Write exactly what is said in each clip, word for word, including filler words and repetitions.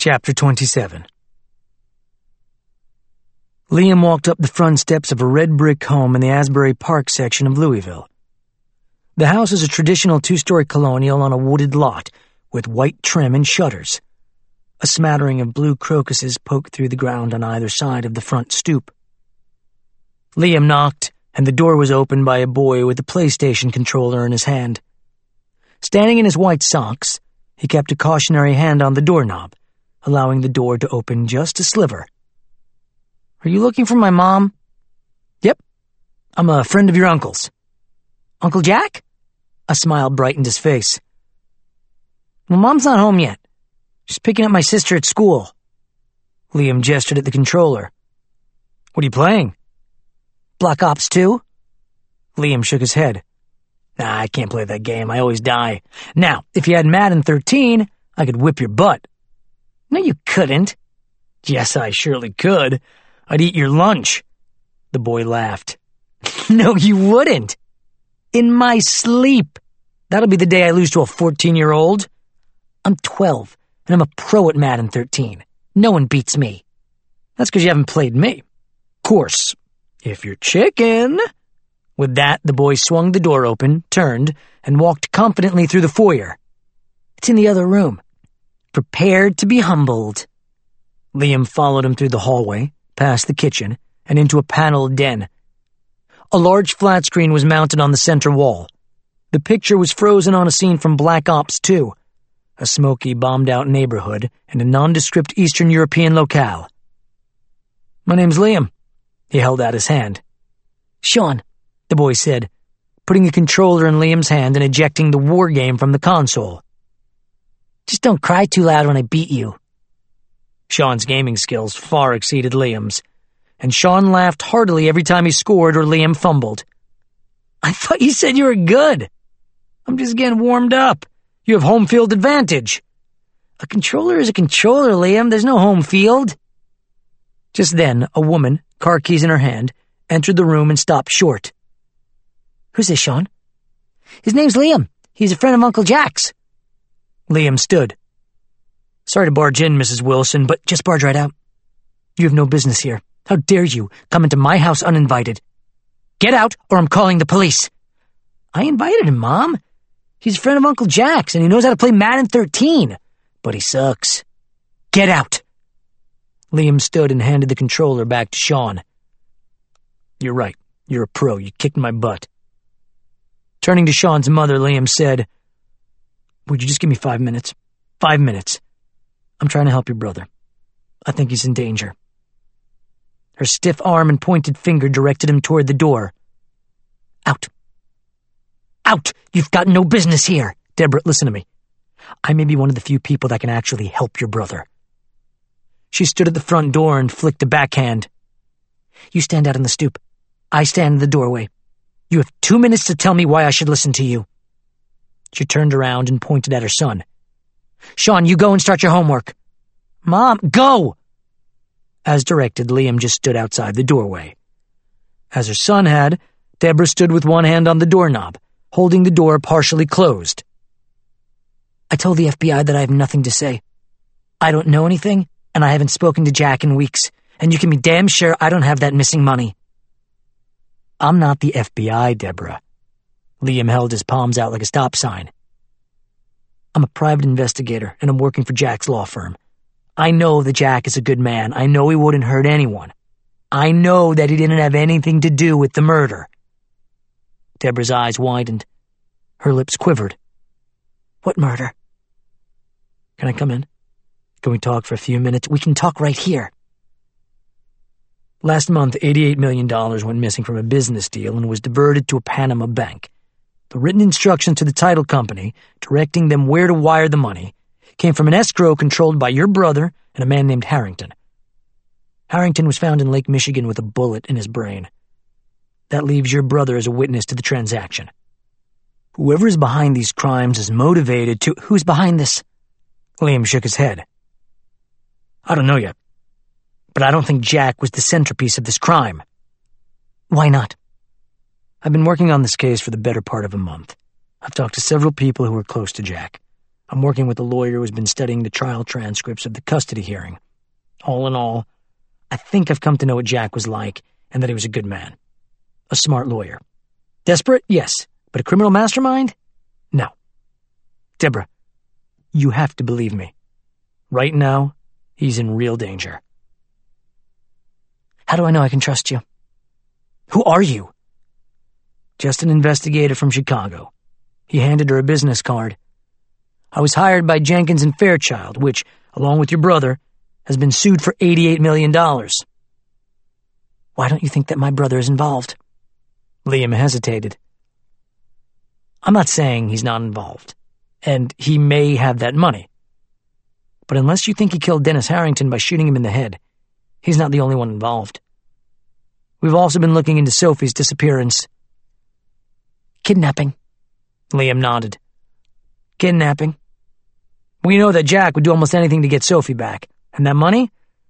Chapter twenty-seven. Liam walked up the front steps of a red brick home in the Asbury Park section of Louisville. The house is a traditional two-story colonial on a wooded lot with white trim and shutters. A smattering of blue crocuses poked through the ground on either side of the front stoop. Liam knocked, and the door was opened by a boy with a PlayStation controller in his hand. Standing in his white socks, he kept a cautionary hand on the doorknob, allowing the door to open just a sliver. "Are you looking for my mom?" "Yep. I'm a friend of your uncle's." "Uncle Jack?" A smile brightened his face. "Well, Mom's not home yet. She's picking up my sister at school." Liam gestured at the controller. "What are you playing?" "Black Ops two. Liam shook his head. "Nah, I can't play that game. I always die. Now, if you had Madden thirteen, I could whip your butt." "No, you couldn't." "Yes, I surely could. I'd eat your lunch." The boy laughed. "No, you wouldn't. In my sleep. That'll be the day I lose to a fourteen-year-old. I'm twelve, and I'm a pro at Madden thirteen. No one beats me." "That's because you haven't played me. Of course, if you're chicken." With that, the boy swung the door open, turned, and walked confidently through the foyer. "It's in the other room. Prepared to be humbled." Liam followed him through the hallway, past the kitchen, and into a paneled den. A large flat screen was mounted on the center wall. The picture was frozen on a scene from Black Ops two, a smoky, bombed-out neighborhood in a nondescript Eastern European locale. "My name's Liam." He held out his hand. "Sean," the boy said, putting a controller in Liam's hand and ejecting the war game from the console. "Just don't cry too loud when I beat you." Sean's gaming skills far exceeded Liam's, and Sean laughed heartily every time he scored or Liam fumbled. "I thought you said you were good." "I'm just getting warmed up. You have home field advantage." "A controller is a controller, Liam. There's no home field." Just then, a woman, car keys in her hand, entered the room and stopped short. "Who's this, Sean?" "His name's Liam. He's a friend of Uncle Jack's." Liam stood. "Sorry to barge in, Missus Wilson, but just barge right out. You have no business here. How dare you come into my house uninvited? Get out, or I'm calling the police." "I invited him, Mom. He's a friend of Uncle Jack's, and he knows how to play Madden thirteen. But he sucks. Get out." Liam stood and handed the controller back to Sean. "You're right. You're a pro. You kicked my butt." Turning to Sean's mother, Liam said, "Would you just give me five minutes? Five minutes. I'm trying to help your brother. I think he's in danger." Her stiff arm and pointed finger directed him toward the door. "Out. Out! You've got no business here." "Deborah, listen to me. I may be one of the few people that can actually help your brother." She stood at the front door and flicked a backhand. "You stand out on the stoop. I stand in the doorway. You have two minutes to tell me why I should listen to you." She turned around and pointed at her son. "Sean, you go and start your homework." "Mom, go!" As directed, Liam just stood outside the doorway. As her son had, Deborah stood with one hand on the doorknob, holding the door partially closed. "I told the F B I that I have nothing to say. I don't know anything, and I haven't spoken to Jack in weeks, and you can be damn sure I don't have that missing money." "I'm not the F B I, Deborah." Liam held his palms out like a stop sign. "I'm a private investigator, and I'm working for Jack's law firm. I know that Jack is a good man. I know he wouldn't hurt anyone. I know that he didn't have anything to do with the murder." Deborah's eyes widened. Her lips quivered. "What murder?" "Can I come in? Can we talk for a few minutes? We can talk right here." Last month, eighty-eight million dollars went missing from a business deal and was diverted to a Panama bank. The written instructions to the title company, directing them where to wire the money, came from an escrow controlled by your brother and a man named Harrington. Harrington was found in Lake Michigan with a bullet in his brain. That leaves your brother as a witness to the transaction. Whoever is behind these crimes is motivated to— "Who's behind this?" Liam shook his head. "I don't know yet. But I don't think Jack was the centerpiece of this crime." "Why not?" "I've been working on this case for the better part of a month. I've talked to several people who were close to Jack. I'm working with a lawyer who's been studying the trial transcripts of the custody hearing. All in all, I think I've come to know what Jack was like and that he was a good man. A smart lawyer. Desperate? Yes. But a criminal mastermind? No. Deborah, you have to believe me. Right now, he's in real danger. How do I know I can trust you? Who are you? Just an investigator from Chicago. He handed her a business card. I was hired by Jenkins and Fairchild, which, along with your brother, has been sued for eighty-eight million dollars. Why don't you think that my brother is involved? Liam hesitated. I'm not saying he's not involved, and he may have that money. But unless you think he killed Dennis Harrington by shooting him in the head, he's not the only one involved. We've also been looking into Sophie's disappearance. Kidnapping. Liam nodded. Kidnapping. We know that Jack would do almost anything to get Sophie back. And that money?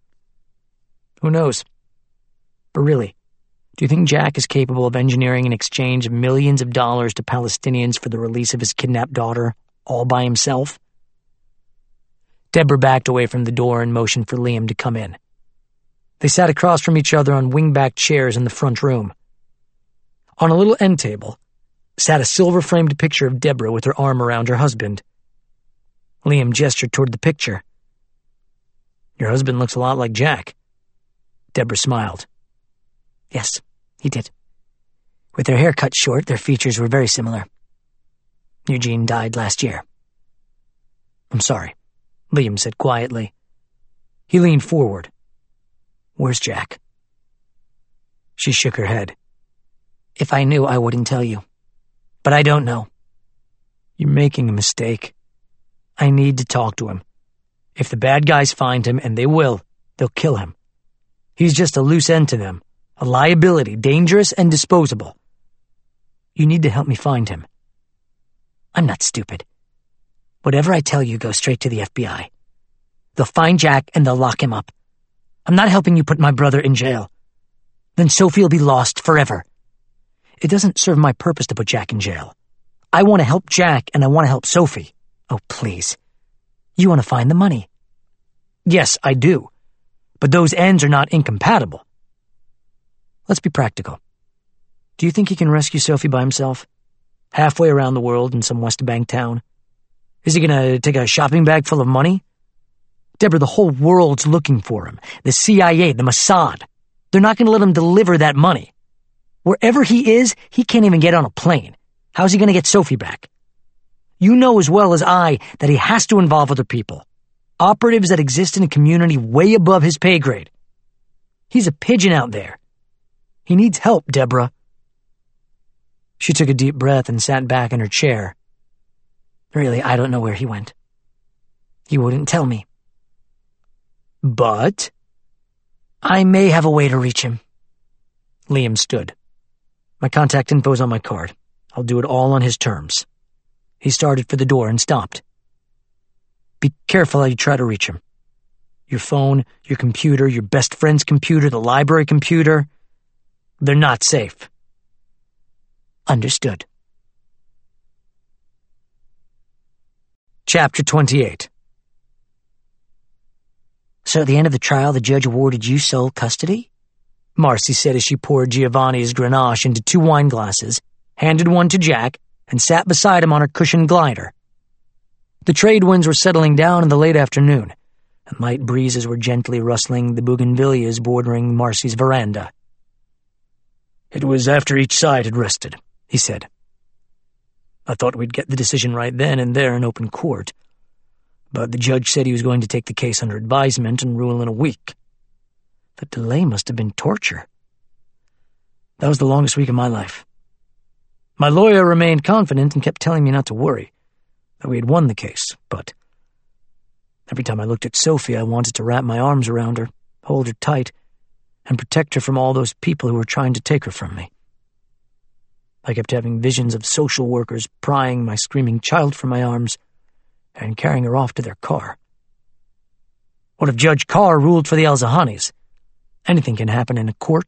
Who knows? But really, do you think Jack is capable of engineering an exchange of millions of dollars to Palestinians for the release of his kidnapped daughter, all by himself? Deborah backed away from the door and motioned for Liam to come in. They sat across from each other on wing-back chairs in the front room. On a little end table sat a silver-framed picture of Deborah with her arm around her husband. Liam gestured toward the picture. Your husband looks a lot like Jack. Deborah smiled. Yes, he did. With their hair cut short, their features were very similar. Eugene died last year. I'm sorry, Liam said quietly. He leaned forward. Where's Jack? She shook her head. If I knew, I wouldn't tell you. But I don't know. You're making a mistake. I need to talk to him. If the bad guys find him, and they will, they'll kill him. He's just a loose end to them, a liability, dangerous and disposable. You need to help me find him. I'm not stupid. Whatever I tell you goes straight to the F B I. They'll find Jack and they'll lock him up. I'm not helping you put my brother in jail. Then Sophie will be lost forever. It doesn't serve my purpose to put Jack in jail. I want to help Jack and I want to help Sophie. Oh, please. You want to find the money. Yes, I do. But those ends are not incompatible. Let's be practical. Do you think he can rescue Sophie by himself? Halfway around the world in some West Bank town? Is he going to take a shopping bag full of money? Deborah, the whole world's looking for him. The C I A, the Mossad. They're not going to let him deliver that money. Wherever he is, he can't even get on a plane. How's he going to get Sophie back? You know as well as I that he has to involve other people. Operatives that exist in a community way above his pay grade. He's a pigeon out there. He needs help, Deborah. She took a deep breath and sat back in her chair. Really, I don't know where he went. He wouldn't tell me. But I may have a way to reach him. Liam stood. My contact info's on my card. I'll do it all on his terms. He started for the door and stopped. Be careful how you try to reach him. Your phone, your computer, your best friend's computer, the library computer, they're not safe. Understood. Chapter twenty-eight. So at the end of the trial, the judge awarded you sole custody? Marcy said as she poured Giovanni's Grenache into two wine glasses, handed one to Jack, and sat beside him on her cushioned glider. The trade winds were settling down in the late afternoon, and light breezes were gently rustling the bougainvilleas bordering Marcy's veranda. It was after each side had rested, he said. I thought we'd get the decision right then and there in open court, but the judge said he was going to take the case under advisement and rule in a week. The delay must have been torture. That was the longest week of my life. My lawyer remained confident and kept telling me not to worry, that we had won the case, but every time I looked at Sophie, I wanted to wrap my arms around her, hold her tight, and protect her from all those people who were trying to take her from me. I kept having visions of social workers prying my screaming child from my arms and carrying her off to their car. What if Judge Carr ruled for the Al-Zahanis? Anything can happen in a court.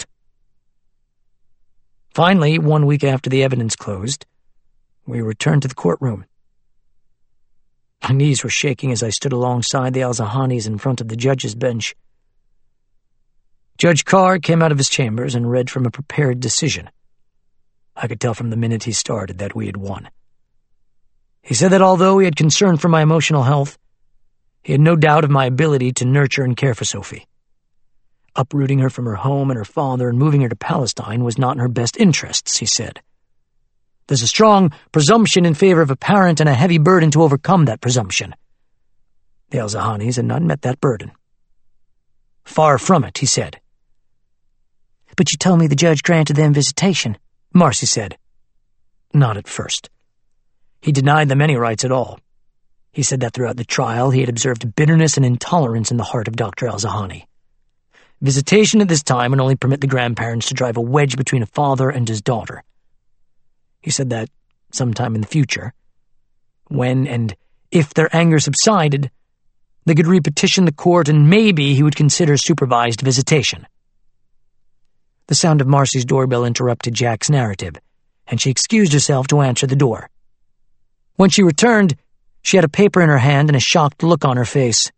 Finally, one week after the evidence closed, we returned to the courtroom. My knees were shaking as I stood alongside the Al-Zahanis in front of the judge's bench. Judge Carr came out of his chambers and read from a prepared decision. I could tell from the minute he started that we had won. He said that although he had concern for my emotional health, he had no doubt of my ability to nurture and care for Sophie. Uprooting her from her home and her father and moving her to Palestine was not in her best interests, he said. There's a strong presumption in favor of a parent and a heavy burden to overcome that presumption. The Al-Zahanis had not met that burden. Far from it, he said. But you told me the judge granted them visitation, Marcy said. Not at first. He denied them any rights at all. He said that throughout the trial he had observed bitterness and intolerance in the heart of Doctor Al-Zahani. Visitation at this time would only permit the grandparents to drive a wedge between a father and his daughter. He said that sometime in the future, when and if their anger subsided, they could repetition the court and maybe he would consider supervised visitation. The sound of Marcy's doorbell interrupted Jack's narrative, and she excused herself to answer the door. When she returned, she had a paper in her hand and a shocked look on her face.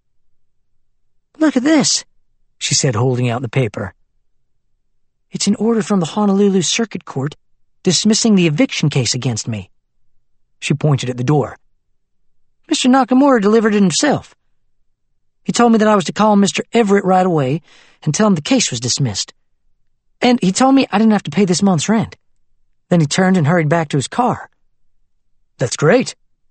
"Look at this," she said, holding out the paper. "It's an order from the Honolulu Circuit Court dismissing the eviction case against me." She pointed at the door. "Mister Nakamura delivered it himself. He told me that I was to call Mister Everett right away and tell him the case was dismissed. And he told me I didn't have to pay this month's rent. Then he turned and hurried back to his car." "That's great."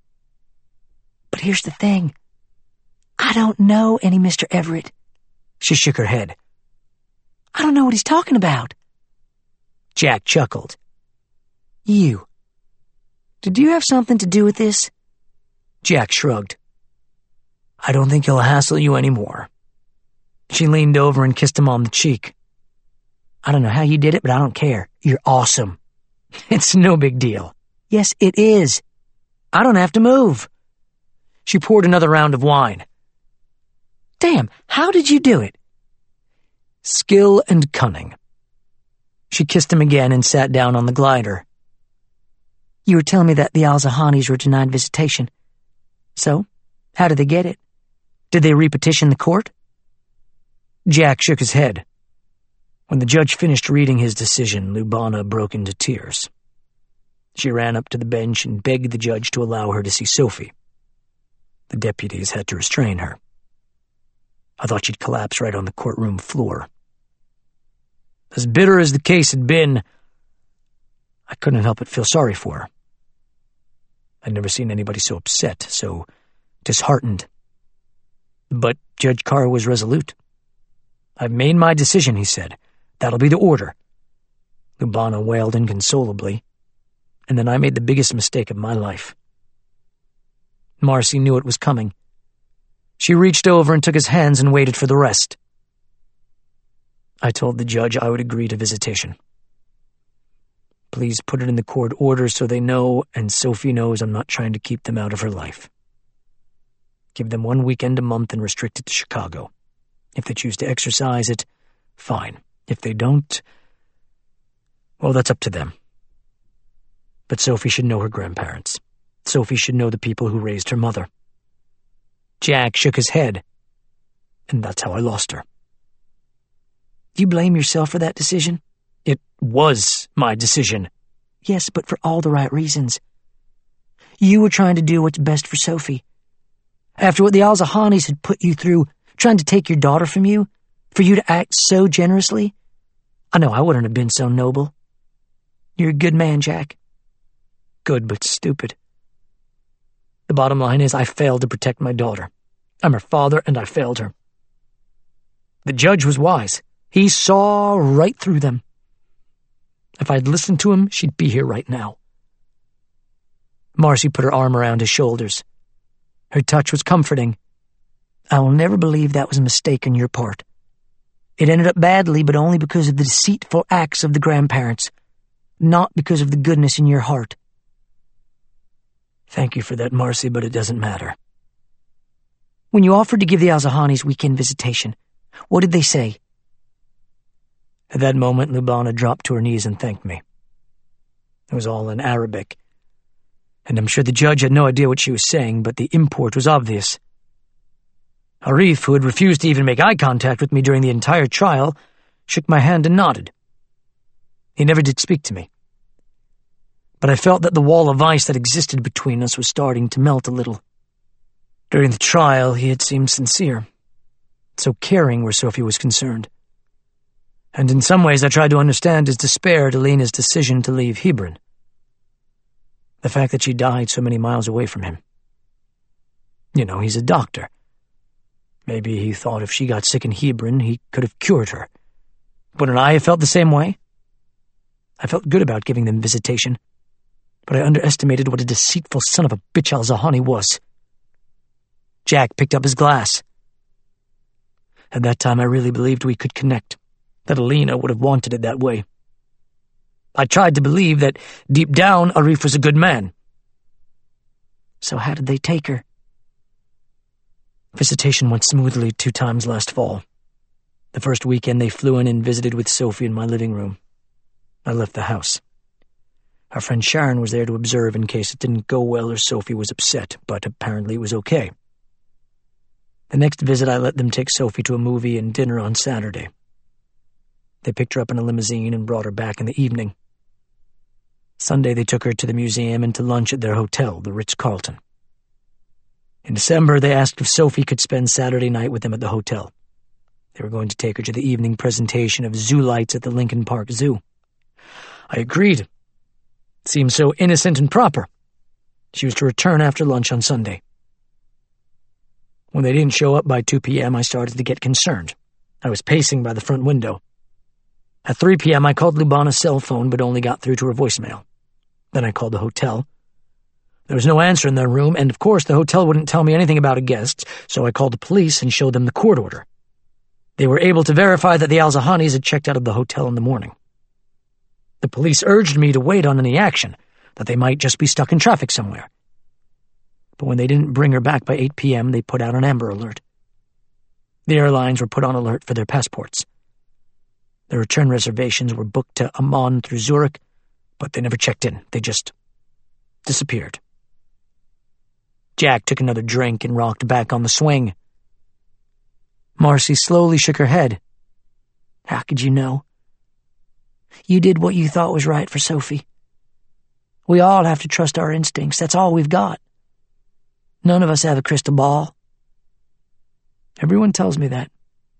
"But here's the thing. I don't know any Mister Everett." She shook her head. "I don't know what he's talking about." Jack chuckled. "You. Did you have something to do with this?" Jack shrugged. "I don't think he'll hassle you anymore." She leaned over and kissed him on the cheek. "I don't know how you did it, but I don't care. You're awesome." "It's no big deal." "Yes, it is. I don't have to move." She poured another round of wine. "Damn, how did you do it?" "Skill and cunning." She kissed him again and sat down on the glider. "You were telling me that the Al-Zahanis were denied visitation. So, how did they get it? Did they repetition the court?" Jack shook his head. When the judge finished reading his decision, Lubana broke into tears. She ran up to the bench and begged the judge to allow her to see Sophie. The deputies had to restrain her. I thought she'd collapse right on the courtroom floor. As bitter as the case had been, I couldn't help but feel sorry for her. I'd never seen anybody so upset, so disheartened. But Judge Carr was resolute. "I've made my decision," he said. "That'll be the order." Lubana wailed inconsolably, and then I made the biggest mistake of my life. Marcy knew it was coming. She reached over and took his hands and waited for the rest. I told the judge I would agree to visitation. "Please put it in the court order so they know and Sophie knows I'm not trying to keep them out of her life. Give them one weekend a month and restrict it to Chicago. If they choose to exercise it, fine. If they don't, well, that's up to them. But Sophie should know her grandparents. Sophie should know the people who raised her mother." Jack shook his head, and that's how I lost her. "Do you blame yourself for that decision?" "It was my decision." "Yes, but for all the right reasons. You were trying to do what's best for Sophie. After what the Al-Zahanis had put you through, trying to take your daughter from you, for you to act so generously, I know I wouldn't have been so noble. You're a good man, Jack." "Good, but stupid. The bottom line is I failed to protect my daughter. I'm her father, and I failed her." The judge was wise. He saw right through them. If I'd listened to him, she'd be here right now. Marcy put her arm around his shoulders. Her touch was comforting. "I will never believe that was a mistake on your part. It ended up badly, but only because of the deceitful acts of the grandparents, not because of the goodness in your heart." "Thank you for that, Marcy, but it doesn't matter." "When you offered to give the Al-Zahanis weekend visitation, what did they say?" At that moment, Lubana dropped to her knees and thanked me. It was all in Arabic. and I'm sure the judge had no idea what she was saying, but the import was obvious. Arif, who had refused to even make eye contact with me during the entire trial, shook my hand and nodded. He never did speak to me. But I felt that the wall of ice that existed between us was starting to melt a little. During the trial, he had seemed sincere, so caring where Sophie was concerned. And in some ways I tried to understand his despair at Alina's decision to leave Hebron. The fact that she died so many miles away from him. You know, he's a doctor. Maybe he thought if she got sick in Hebron, he could have cured her. Wouldn't I have felt the same way? I felt good about giving them visitation, but I underestimated what a deceitful son of a bitch Al-Zahani was. Jack picked up his glass. At that time I really believed we could connect, that Alina would have wanted it that way. I tried to believe that deep down Arif was a good man. So how did they take her? Visitation went smoothly two times last fall. The first weekend they flew in and visited with Sophie in my living room. I left the house. Our friend Sharon was there to observe in case it didn't go well or Sophie was upset, but apparently it was okay. The next visit I let them take Sophie to a movie and dinner on Saturday. They picked her up in a limousine and brought her back in the evening. Sunday they took her to the museum and to lunch at their hotel, the Ritz-Carlton. In December they asked if Sophie could spend Saturday night with them at the hotel. They were going to take her to the evening presentation of zoo lights at the Lincoln Park Zoo. I agreed. It seemed so innocent and proper. She was to return after lunch on Sunday. When they didn't show up by two p.m., I started to get concerned. I was pacing by the front window. At three p.m., I called Lubana's cell phone, but only got through to her voicemail. Then I called the hotel. There was no answer in their room, and of course the hotel wouldn't tell me anything about a guest, so I called the police and showed them the court order. They were able to verify that the Al-Zahanis had checked out of the hotel in the morning. The police urged me to wait on any action, that they might just be stuck in traffic somewhere. But when they didn't bring her back by eight p.m., they put out an Amber Alert. The airlines were put on alert for their passports. Their return reservations were booked to Amman through Zurich, but they never checked in. They just disappeared. Jack took another drink and rocked back on the swing. Marcy slowly shook her head. How could you know? You did what you thought was right for Sophie. We all have to trust our instincts. That's all we've got. None of us have a crystal ball. Everyone tells me that.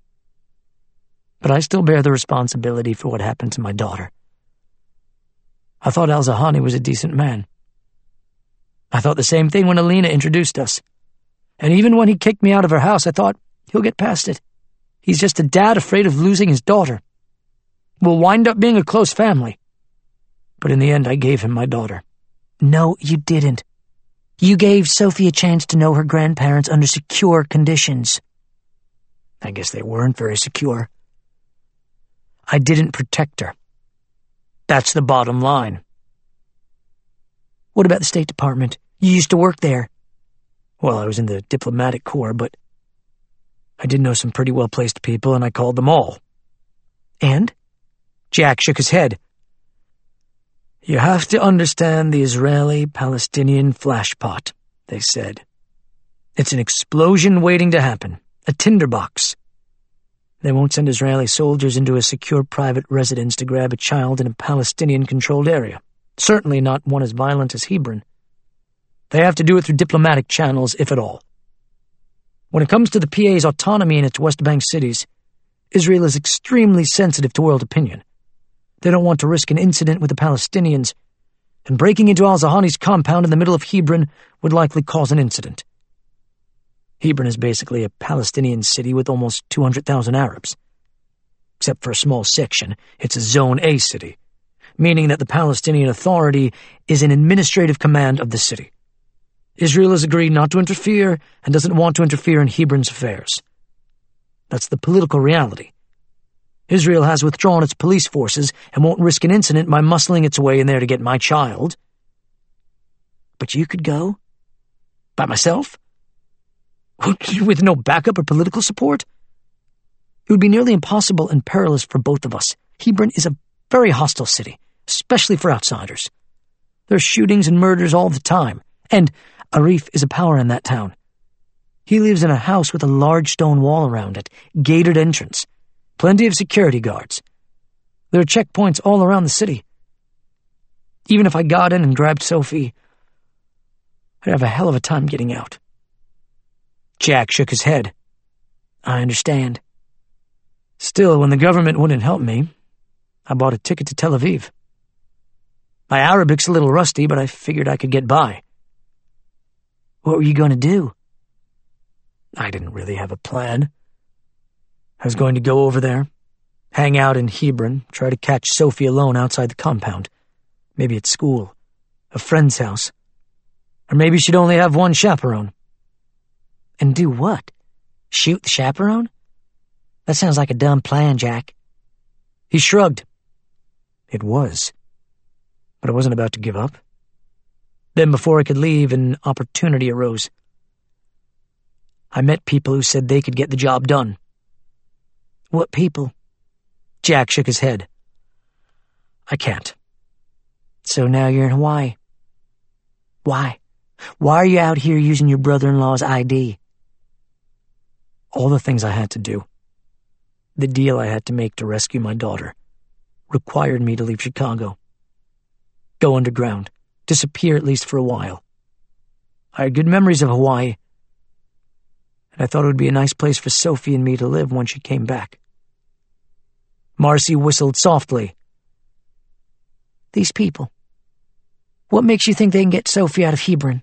But I still bear the responsibility for what happened to my daughter. I thought Al-Zahani was a decent man. I thought the same thing when Alina introduced us. And even when he kicked me out of her house, I thought, he'll get past it. He's just a dad afraid of losing his daughter. We'll wind up being a close family. But in the end, I gave him my daughter. No, you didn't. You gave Sophie a chance to know her grandparents under secure conditions. I guess they weren't very secure. I didn't protect her. That's the bottom line. What about the State Department? You used to work there. Well, I was in the diplomatic corps, but I did know some pretty well-placed people, and I called them all. And? Jack shook his head. You have to understand the Israeli-Palestinian flashpot, they said. It's an explosion waiting to happen, a tinderbox. They won't send Israeli soldiers into a secure private residence to grab a child in a Palestinian-controlled area. Certainly not one as violent as Hebron. They have to do it through diplomatic channels, if at all. When it comes to the P A's autonomy in its West Bank cities, Israel is extremely sensitive to world opinion. They don't want to risk an incident with the Palestinians, and breaking into Al-Zahani's compound in the middle of Hebron would likely cause an incident. Hebron is basically a Palestinian city with almost two hundred thousand Arabs. Except for a small section, it's a Zone A city, meaning that the Palestinian Authority is in administrative command of the city. Israel has agreed not to interfere and doesn't want to interfere in Hebron's affairs. That's the political reality. Israel has withdrawn its police forces and won't risk an incident by muscling its way in there to get my child. But you could go? By myself? With no backup or political support? It would be nearly impossible and perilous for both of us. Hebron is a very hostile city, especially for outsiders. There's shootings and murders all the time, and Arif is a power in that town. He lives in a house with a large stone wall around it, gated entrance, plenty of security guards. There are checkpoints all around the city. Even if I got in and grabbed Sophie, I'd have a hell of a time getting out. Jack shook his head. I understand. Still, when the government wouldn't help me, I bought a ticket to Tel Aviv. My Arabic's a little rusty, but I figured I could get by. What were you going to do? I didn't really have a plan. I was going to go over there, hang out in Hebron, try to catch Sophie alone outside the compound. Maybe at school, a friend's house. Or maybe she'd only have one chaperone. And do what? Shoot the chaperone? That sounds like a dumb plan, Jack. He shrugged. It was. But I wasn't about to give up. Then before I could leave, an opportunity arose. I met people who said they could get the job done. What people? Jack shook his head. I can't. So now you're in Hawaii. Why? Why are you out here using your brother-in-law's I D? All the things I had to do, the deal I had to make to rescue my daughter, required me to leave Chicago. Go underground, disappear at least for a while. I had good memories of Hawaii, and I thought it would be a nice place for Sophie and me to live when she came back. Marcy whistled softly. These people. What makes you think they can get Sophie out of Hebron?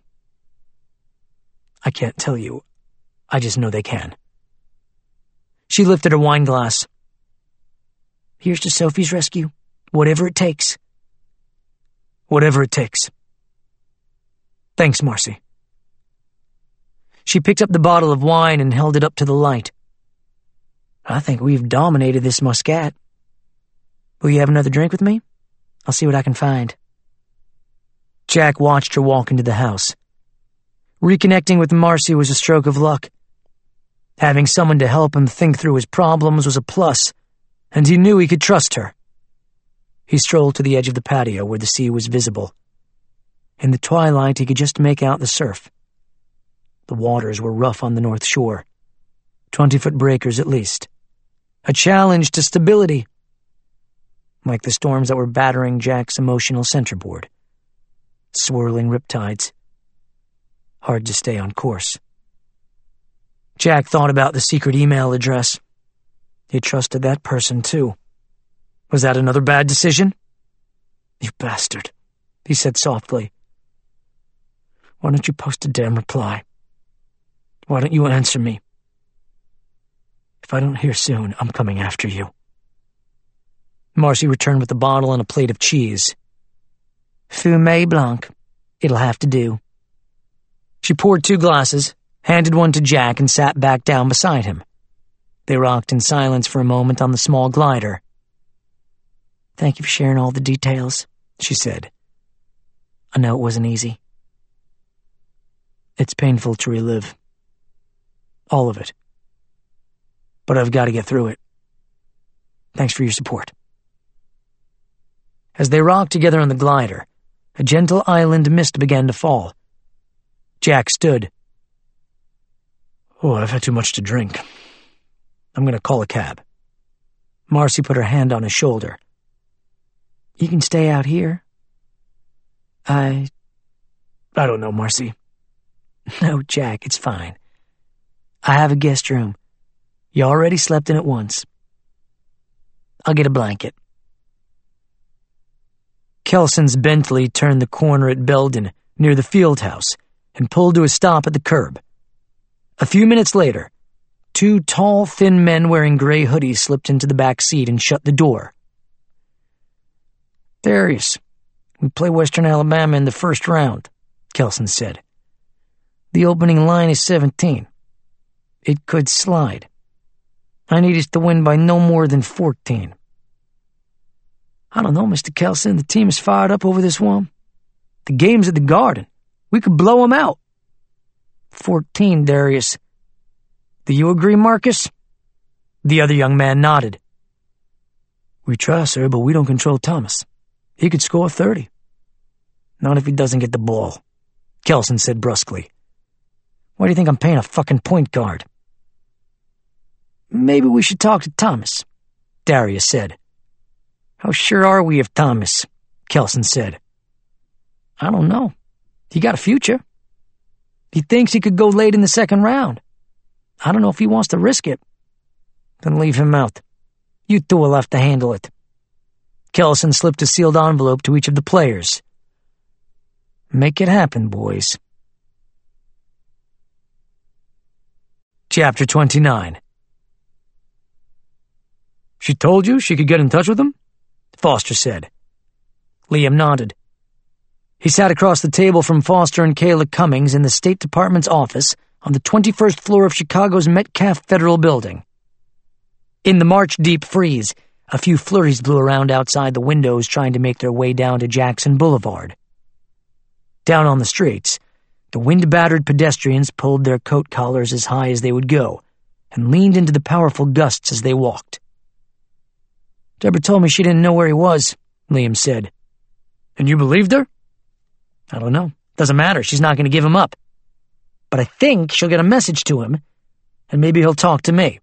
I can't tell you. I just know they can. She lifted her wine glass. Here's to Sophie's rescue. Whatever it takes. Whatever it takes. Thanks, Marcy. She picked up the bottle of wine and held it up to the light. I think we've dominated this Muscat. Will you have another drink with me? I'll see what I can find. Jack watched her walk into the house. Reconnecting with Marcy was a stroke of luck. Having someone to help him think through his problems was a plus, and he knew he could trust her. He strolled to the edge of the patio where the sea was visible. In the twilight, he could just make out the surf. The waters were rough on the north shore. Twenty-foot breakers at least. A challenge to stability. Like the storms that were battering Jack's emotional centerboard. Swirling riptides. Hard to stay on course. Jack thought about the secret email address. He trusted that person, too. Was that another bad decision? You bastard, he said softly. Why don't you post a damn reply? Why don't you answer me? If I don't hear soon, I'm coming after you. Marcy returned with a bottle and a plate of cheese. Fumé Blanc. It'll have to do. She poured two glasses, handed one to Jack, and sat back down beside him. They rocked in silence for a moment on the small glider. Thank you for sharing all the details, she said. I know it wasn't easy. It's painful to relive. All of it. But I've got to get through it. Thanks for your support. As they rocked together on the glider, a gentle island mist began to fall. Jack stood. Oh, I've had too much to drink. I'm going to call a cab. Marcy put her hand on his shoulder. You can stay out here. I... I don't know, Marcy. No, Jack, it's fine. I have a guest room. You already slept in it once. I'll get a blanket. Kelson's Bentley turned the corner at Belden, near the field house, and pulled to a stop at the curb. A few minutes later, two tall, thin men wearing gray hoodies slipped into the back seat and shut the door. Darius, we play Western Alabama in the first round, Kelson said. The opening line is seventeen. It could slide. I need us to win by no more than fourteen. I don't know, Mister Kelson. The team is fired up over this one. The game's at the Garden. We could blow them out. Fourteen, Darius. Do you agree, Marcus? The other young man nodded. We try, sir, but we don't control Thomas. He could score thirty. Not if he doesn't get the ball, Kelson said brusquely. Why do you think I'm paying a fucking point guard? Maybe we should talk to Thomas, Darius said. How sure are we of Thomas? Kelson said. I don't know. He got a future. He thinks he could go late in the second round. I don't know if he wants to risk it. Then leave him out. You two will have to handle it. Kelson slipped a sealed envelope to each of the players. Make it happen, boys. Chapter twenty-nine. She told you she could get in touch with him? Foster said. Liam nodded. He sat across the table from Foster and Kayla Cummings in the State Department's office on the twenty-first floor of Chicago's Metcalf Federal Building. In the March deep freeze, a few flurries blew around outside the windows trying to make their way down to Jackson Boulevard. Down on the streets, the wind-battered pedestrians pulled their coat collars as high as they would go and leaned into the powerful gusts as they walked. Deborah told me she didn't know where he was, Liam said. And you believed her? I don't know. Doesn't matter. She's not going to give him up. But I think she'll get a message to him, and maybe he'll talk to me.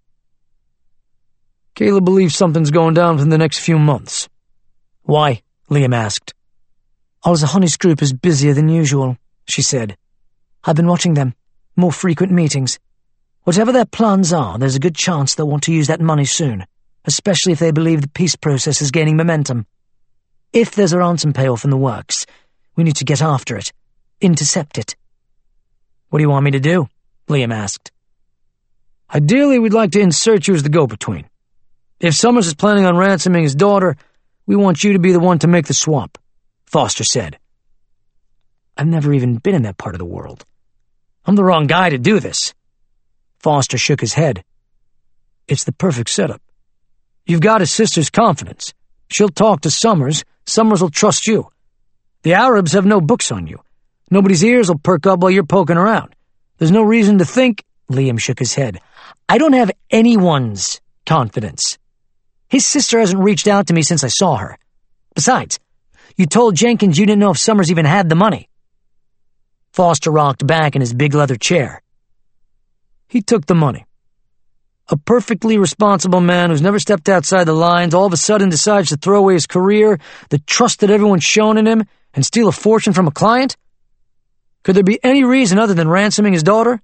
Kayla believes something's going down within the next few months. Why? Liam asked. Oliver Honey's group is busier than usual, she said. I've been watching them. More frequent meetings. Whatever their plans are, there's a good chance they'll want to use that money soon, especially if they believe the peace process is gaining momentum. If there's a ransom payoff in the works, we need to get after it. Intercept it. What do you want me to do? Liam asked. Ideally, we'd like to insert you as the go-between. If Summers is planning on ransoming his daughter, we want you to be the one to make the swap, Foster said. I've never even been in that part of the world. I'm the wrong guy to do this. Foster shook his head. It's the perfect setup. You've got his sister's confidence. She'll talk to Summers. Summers will trust you. The Arabs have no books on you. Nobody's ears will perk up while you're poking around. There's no reason to think... Liam shook his head. I don't have anyone's confidence. His sister hasn't reached out to me since I saw her. Besides, you told Jenkins you didn't know if Summers even had the money. Foster rocked back in his big leather chair. He took the money. A perfectly responsible man who's never stepped outside the lines all of a sudden decides to throw away his career, the trust that everyone's shown in him, and steal a fortune from a client? Could there be any reason other than ransoming his daughter?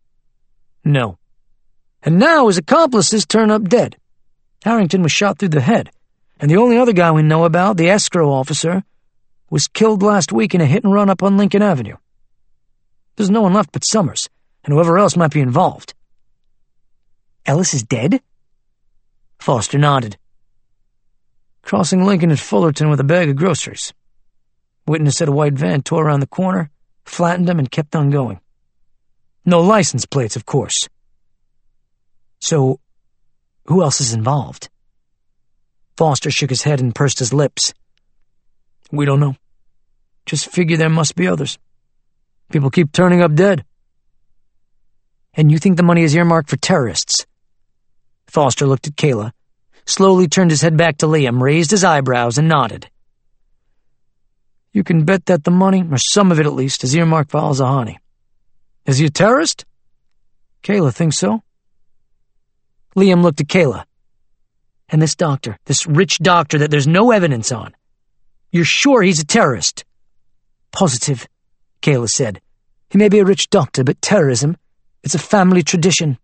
No. And now his accomplices turn up dead. Harrington was shot through the head, and the only other guy we know about, the escrow officer, was killed last week in a hit-and-run up on Lincoln Avenue. There's no one left but Summers, and whoever else might be involved. Ellis is dead? Foster nodded. Crossing Lincoln at Fullerton with a bag of groceries. Witness said a white van tore around the corner, flattened him, and kept on going. No license plates, of course. So, who else is involved? Foster shook his head and pursed his lips. We don't know. Just figure there must be others. People keep turning up dead. And you think the money is earmarked for terrorists? Foster looked at Kayla, slowly turned his head back to Liam, raised his eyebrows, and nodded. You can bet that the money, or some of it at least, is earmarked for al-Zahani. Is he a terrorist? Kayla thinks so. Liam looked at Kayla. And this doctor, this rich doctor that there's no evidence on. You're sure he's a terrorist? Positive, Kayla said. He may be a rich doctor, but terrorism, it's a family tradition.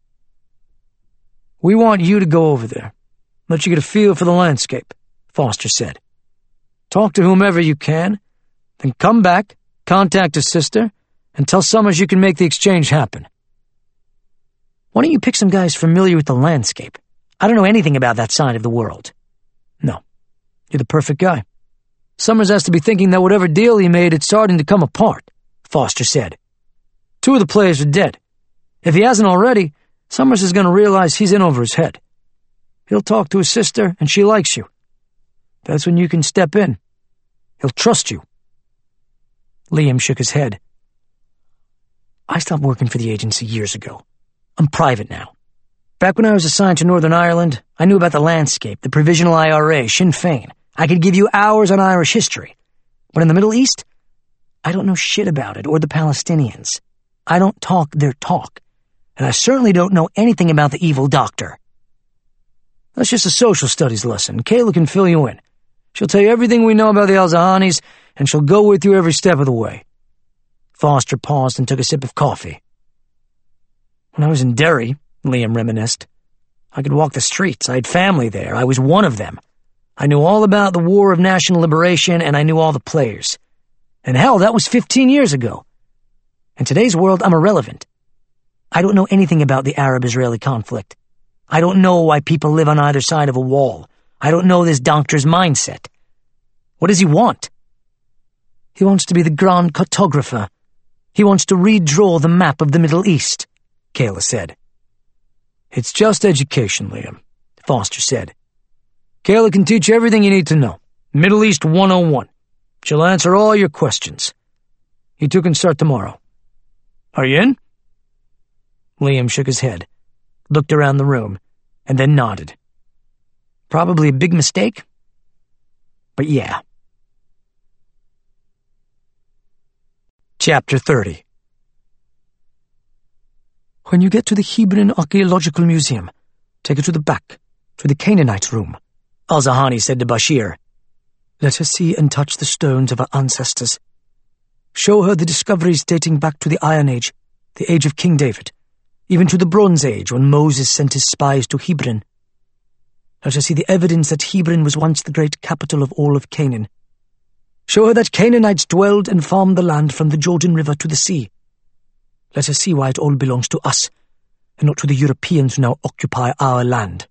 We want you to go over there. Let you get a feel for the landscape, Foster said. Talk to whomever you can, then come back, contact his sister, and tell Summers you can make the exchange happen. Why don't you pick some guys familiar with the landscape? I don't know anything about that side of the world. No, you're the perfect guy. Summers has to be thinking that whatever deal he made is starting to come apart, Foster said. Two of the players are dead. If he hasn't already, Summers is going to realize he's in over his head. He'll talk to his sister, and she likes you. That's when you can step in. He'll trust you. Liam shook his head. I stopped working for the agency years ago. I'm private now. Back when I was assigned to Northern Ireland, I knew about the landscape, the Provisional I R A, Sinn Féin. I could give you hours on Irish history. But in the Middle East, I don't know shit about it or the Palestinians. I don't talk their talk. And I certainly don't know anything about the evil doctor. That's just a social studies lesson. Kayla can fill you in. She'll tell you everything we know about the Al-Zahanis, and she'll go with you every step of the way. Foster paused and took a sip of coffee. When I was in Derry, Liam reminisced, I could walk the streets. I had family there. I was one of them. I knew all about the War of National Liberation, and I knew all the players. And hell, that was fifteen years ago. In today's world, I'm irrelevant. I don't know anything about the Arab-Israeli conflict. I don't know why people live on either side of a wall. I don't know this doctor's mindset. What does he want? He wants to be the grand cartographer. He wants to redraw the map of the Middle East, Kayla said. It's just education, Liam, Foster said. Kayla can teach you everything you need to know. Middle East one oh one. She'll answer all your questions. You two can start tomorrow. Are you in? Liam shook his head, looked around the room, and then nodded. Probably a big mistake, but yeah. Chapter thirty. When you get to the Hebron Archaeological Museum, take her to the back, to the Canaanite room, Al-Zahani said to Bashir. Let her see and touch the stones of her ancestors. Show her the discoveries dating back to the Iron Age, the age of King David, even to the Bronze Age when Moses sent his spies to Hebron. Let her see the evidence that Hebron was once the great capital of all of Canaan. Show her that Canaanites dwelled and farmed the land from the Jordan River to the sea. Let her see why it all belongs to us, and not to the Europeans who now occupy our land.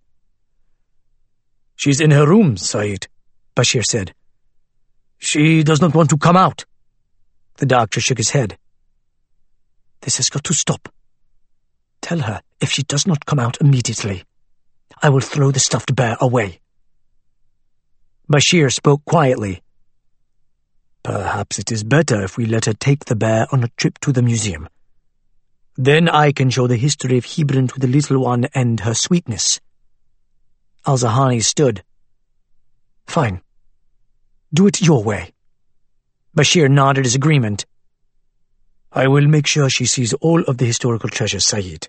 She's in her room, Saeed, Bashir said. She does not want to come out. The doctor shook his head. This has got to stop. Tell her if she does not come out immediately, I will throw the stuffed bear away. Bashir spoke quietly. Perhaps it is better if we let her take the bear on a trip to the museum. Then I can show the history of Hebron to the little one and her sweetness. Al-Zahani stood. Fine. Do it your way. Bashir nodded his agreement. I will make sure she sees all of the historical treasures, Saeed.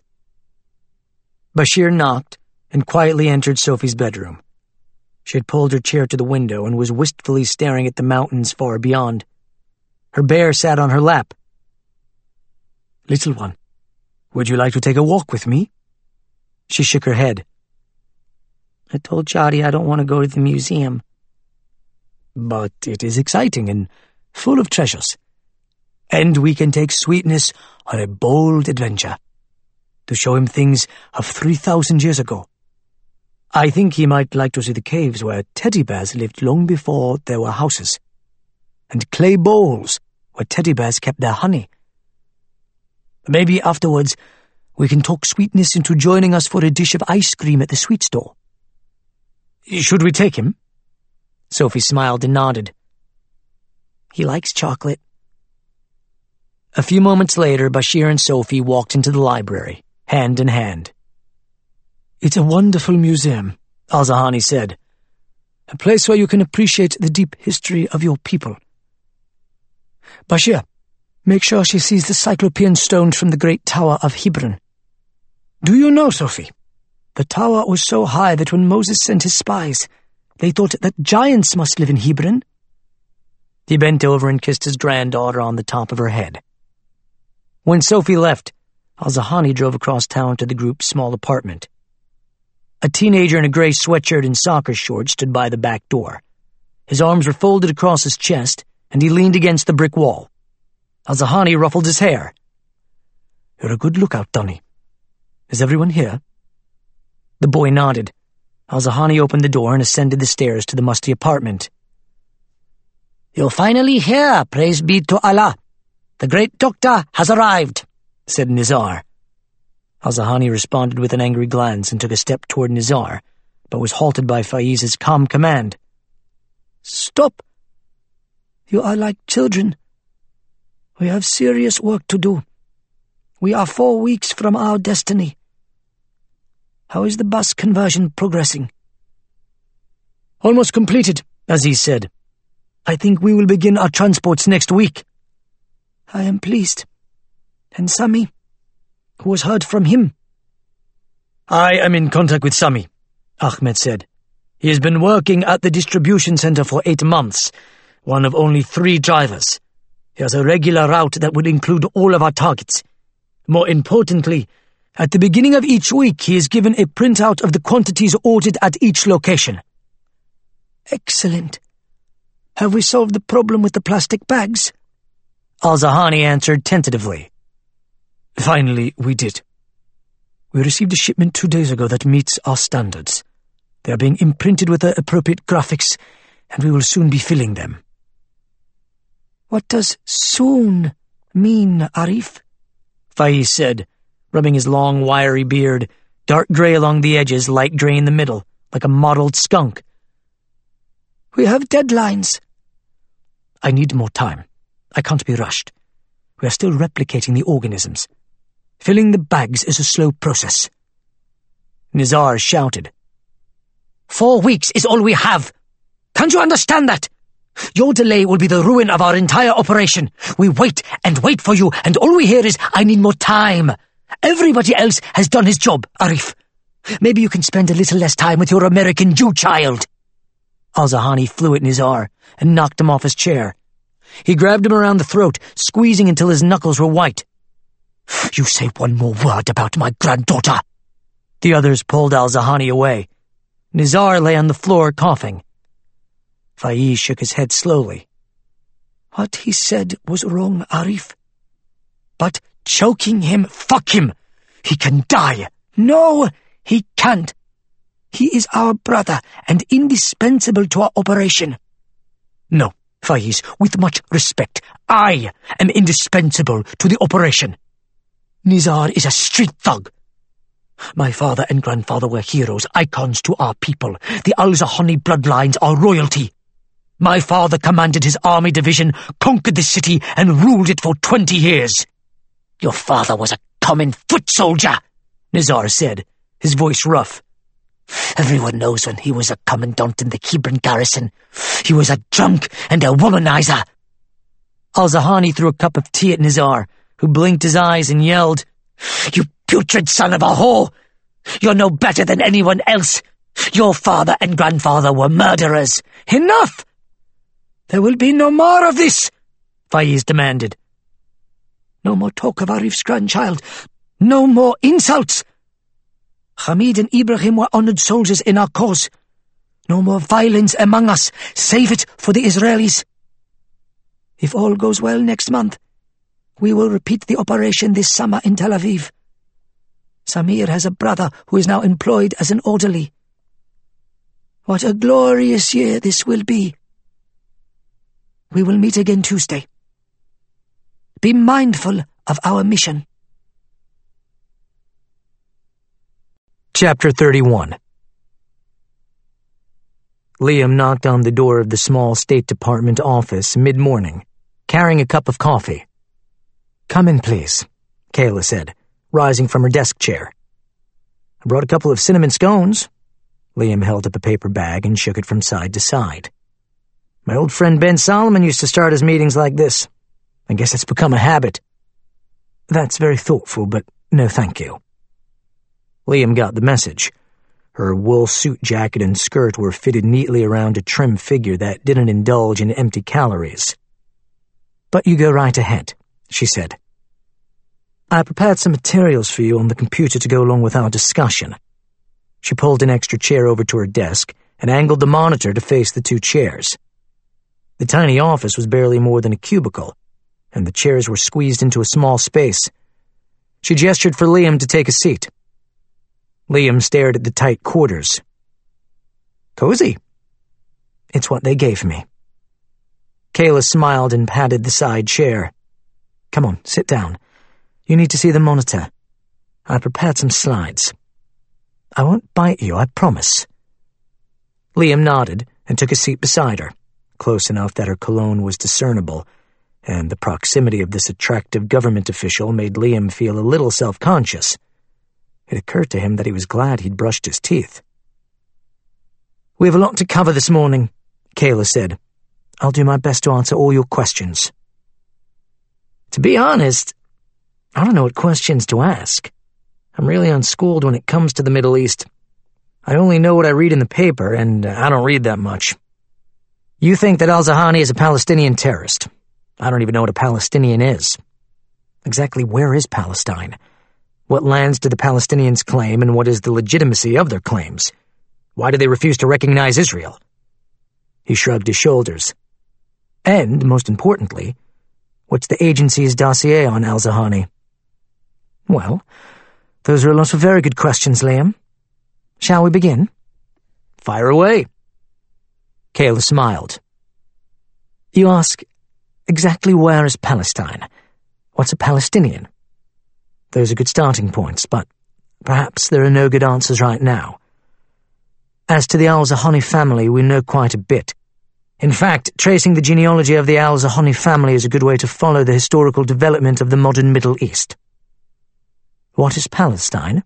Bashir knocked and quietly entered Sophie's bedroom. She had pulled her chair to the window and was wistfully staring at the mountains far beyond. Her bear sat on her lap. Little one, would you like to take a walk with me? She shook her head. I told Chadi I don't want to go to the museum. But it is exciting and full of treasures. And we can take Sweetness on a bold adventure to show him things of three thousand years ago. I think he might like to see the caves where teddy bears lived long before there were houses, and clay bowls where teddy bears kept their honey. Maybe afterwards we can talk Sweetness into joining us for a dish of ice cream at the sweet store. Should we take him? Sophie smiled and nodded. He likes chocolate. A few moments later, Bashir and Sophie walked into the library, hand in hand. It's a wonderful museum, Al-Zahani said. A place where you can appreciate the deep history of your people. Bashir, make sure she sees the Cyclopean stones from the great tower of Hebron. Do you know, Sophie, the tower was so high that when Moses sent his spies, they thought that giants must live in Hebron. He bent over and kissed his granddaughter on the top of her head. When Sophie left, Al-Zahani drove across town to the group's small apartment. A teenager in a gray sweatshirt and soccer shorts stood by the back door. His arms were folded across his chest, and he leaned against the brick wall. Al-Zahani ruffled his hair. You're a good lookout, Donny. Is everyone here? The boy nodded. Al-Zahani opened the door and ascended the stairs to the musty apartment. You're finally here, praise be to Allah. The great doctor has arrived, said Nizar. Al-Zahani responded with an angry glance and took a step toward Nizar, but was halted by Faiz's calm command. Stop! You are like children. We have serious work to do. We are four weeks from our destiny. How is the bus conversion progressing? Almost completed, Aziz said. I think we will begin our transports next week. I am pleased. And Sami, who has heard from him? I am in contact with Sami, Ahmed said. He has been working at the distribution center for eight months, one of only three drivers. He has a regular route that will include all of our targets. More importantly, at the beginning of each week he is given a printout of the quantities ordered at each location. Excellent. Have we solved the problem with the plastic bags? Al-Zahani answered tentatively. Finally, we did. We received a shipment two days ago that meets our standards. They are being imprinted with the appropriate graphics, and we will soon be filling them. What does soon mean, Arif? Faiz said, rubbing his long, wiry beard, dark grey along the edges, light grey in the middle, like a mottled skunk. We have deadlines. I need more time. I can't be rushed. We are still replicating the organisms. Filling the bags is a slow process. Nizar shouted. Four weeks is all we have. Can't you understand that? Your delay will be the ruin of our entire operation. We wait and wait for you, and all we hear is, I need more time. Everybody else has done his job, Arif. Maybe you can spend a little less time with your American Jew child. Al-Zahani flew at Nizar and knocked him off his chair. He grabbed him around the throat, squeezing until his knuckles were white. You say one more word about my granddaughter. The others pulled Al-Zahani away. Nizar lay on the floor, coughing. Faiz shook his head slowly. What he said was wrong, Arif. But choking him, fuck him. He can die. No, he can't. He is our brother and indispensable to our operation. No, Faiz, with much respect, I am indispensable to the operation. Nizar is a street thug. My father and grandfather were heroes, icons to our people. The Al-Zahani bloodlines are royalty. My father commanded his army division, conquered the city, and ruled it for twenty years. Your father was a common foot soldier, Nizar said, his voice rough. Everyone knows when he was a commandant in the Hebron garrison. He was a drunk and a womanizer. Al-Zahani threw a cup of tea at Nizar, who blinked his eyes and yelled, You putrid son of a whore! You're no better than anyone else. Your father and grandfather were murderers. Enough! There will be no more of this, Faiz demanded. No more talk of Arif's grandchild. No more insults. Hamid and Ibrahim were honored soldiers in our cause. No more violence among us. Save it for the Israelis. If all goes well next month, we will repeat the operation this summer in Tel Aviv. Samir has a brother who is now employed as an orderly. What a glorious year this will be. We will meet again Tuesday. Be mindful of our mission. Chapter thirty-one. Liam knocked on the door of the small State Department office mid-morning, carrying a cup of coffee. Come in, please, Kayla said, rising from her desk chair. I brought a couple of cinnamon scones. Liam held up a paper bag and shook it from side to side. My old friend Ben Solomon used to start his meetings like this. I guess it's become a habit. That's very thoughtful, but no thank you. Liam got the message. Her wool suit jacket and skirt were fitted neatly around a trim figure that didn't indulge in empty calories. But you go right ahead, she said. I prepared some materials for you on the computer to go along with our discussion. She pulled an extra chair over to her desk and angled the monitor to face the two chairs. The tiny office was barely more than a cubicle, and the chairs were squeezed into a small space. She gestured for Liam to take a seat. Liam stared at the tight quarters. Cozy. It's what they gave me. Kayla smiled and patted the side chair. Come on, sit down. You need to see the monitor. I prepared some slides. I won't bite you, I promise. Liam nodded and took a seat beside her, close enough that her cologne was discernible, and the proximity of this attractive government official made Liam feel a little self-conscious. It occurred to him that he was glad he'd brushed his teeth. We have a lot to cover this morning, Kayla said. I'll do my best to answer all your questions. To be honest, I don't know what questions to ask. I'm really unschooled when it comes to the Middle East. I only know what I read in the paper, and I don't read that much. You think that al-Zahani is a Palestinian terrorist. I don't even know what a Palestinian is. Exactly where is Palestine? What lands do the Palestinians claim, and what is the legitimacy of their claims? Why do they refuse to recognize Israel? He shrugged his shoulders. And, most importantly, what's the agency's dossier on al-Zahani? Well, those are a lot of very good questions, Liam. Shall we begin? Fire away. Kayla smiled. You ask, exactly where is Palestine? What's a Palestinian? Those are good starting points, but perhaps there are no good answers right now. As to the al-Zahani family, we know quite a bit. In fact, tracing the genealogy of the al-Zahani family is a good way to follow the historical development of the modern Middle East. What is Palestine?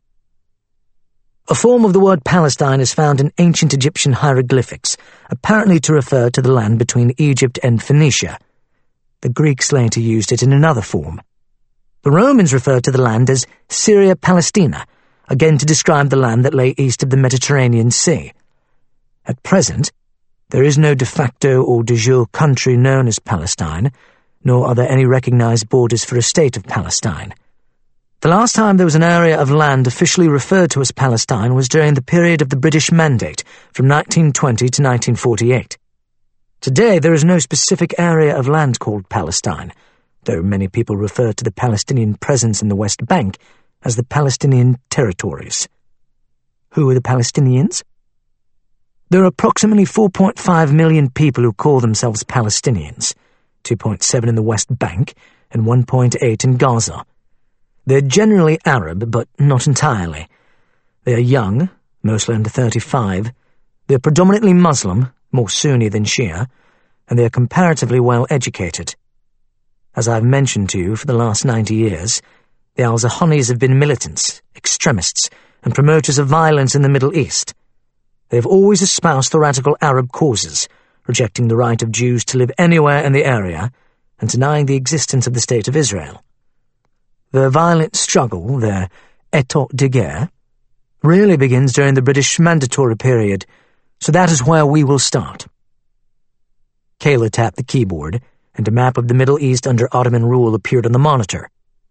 A form of the word Palestine is found in ancient Egyptian hieroglyphics, apparently to refer to the land between Egypt and Phoenicia. The Greeks later used it in another form. The Romans referred to the land as Syria Palestina, again to describe the land that lay east of the Mediterranean Sea. At present, there is no de facto or de jure country known as Palestine, nor are there any recognized borders for a state of Palestine. The last time there was an area of land officially referred to as Palestine was during the period of the British Mandate, from nineteen twenty to nineteen forty-eight. Today there is no specific area of land called Palestine, though many people refer to the Palestinian presence in the West Bank as the Palestinian territories. Who are the Palestinians? There are approximately four point five million people who call themselves Palestinians, two point seven in the West Bank and one point eight in Gaza. They're generally Arab, but not entirely. They are young, mostly under thirty-five. They're predominantly Muslim, more Sunni than Shia, and they are comparatively well educated. As I've mentioned to you for the last ninety years, the al-Zahanis have been militants, extremists, and promoters of violence in the Middle East. They have always espoused the radical Arab causes, rejecting the right of Jews to live anywhere in the area, and denying the existence of the State of Israel. Their violent struggle, their état de guerre, really begins during the British Mandatory period, so that is where we will start. Kayla tapped the keyboard, and a map of the Middle East under Ottoman rule appeared on the monitor.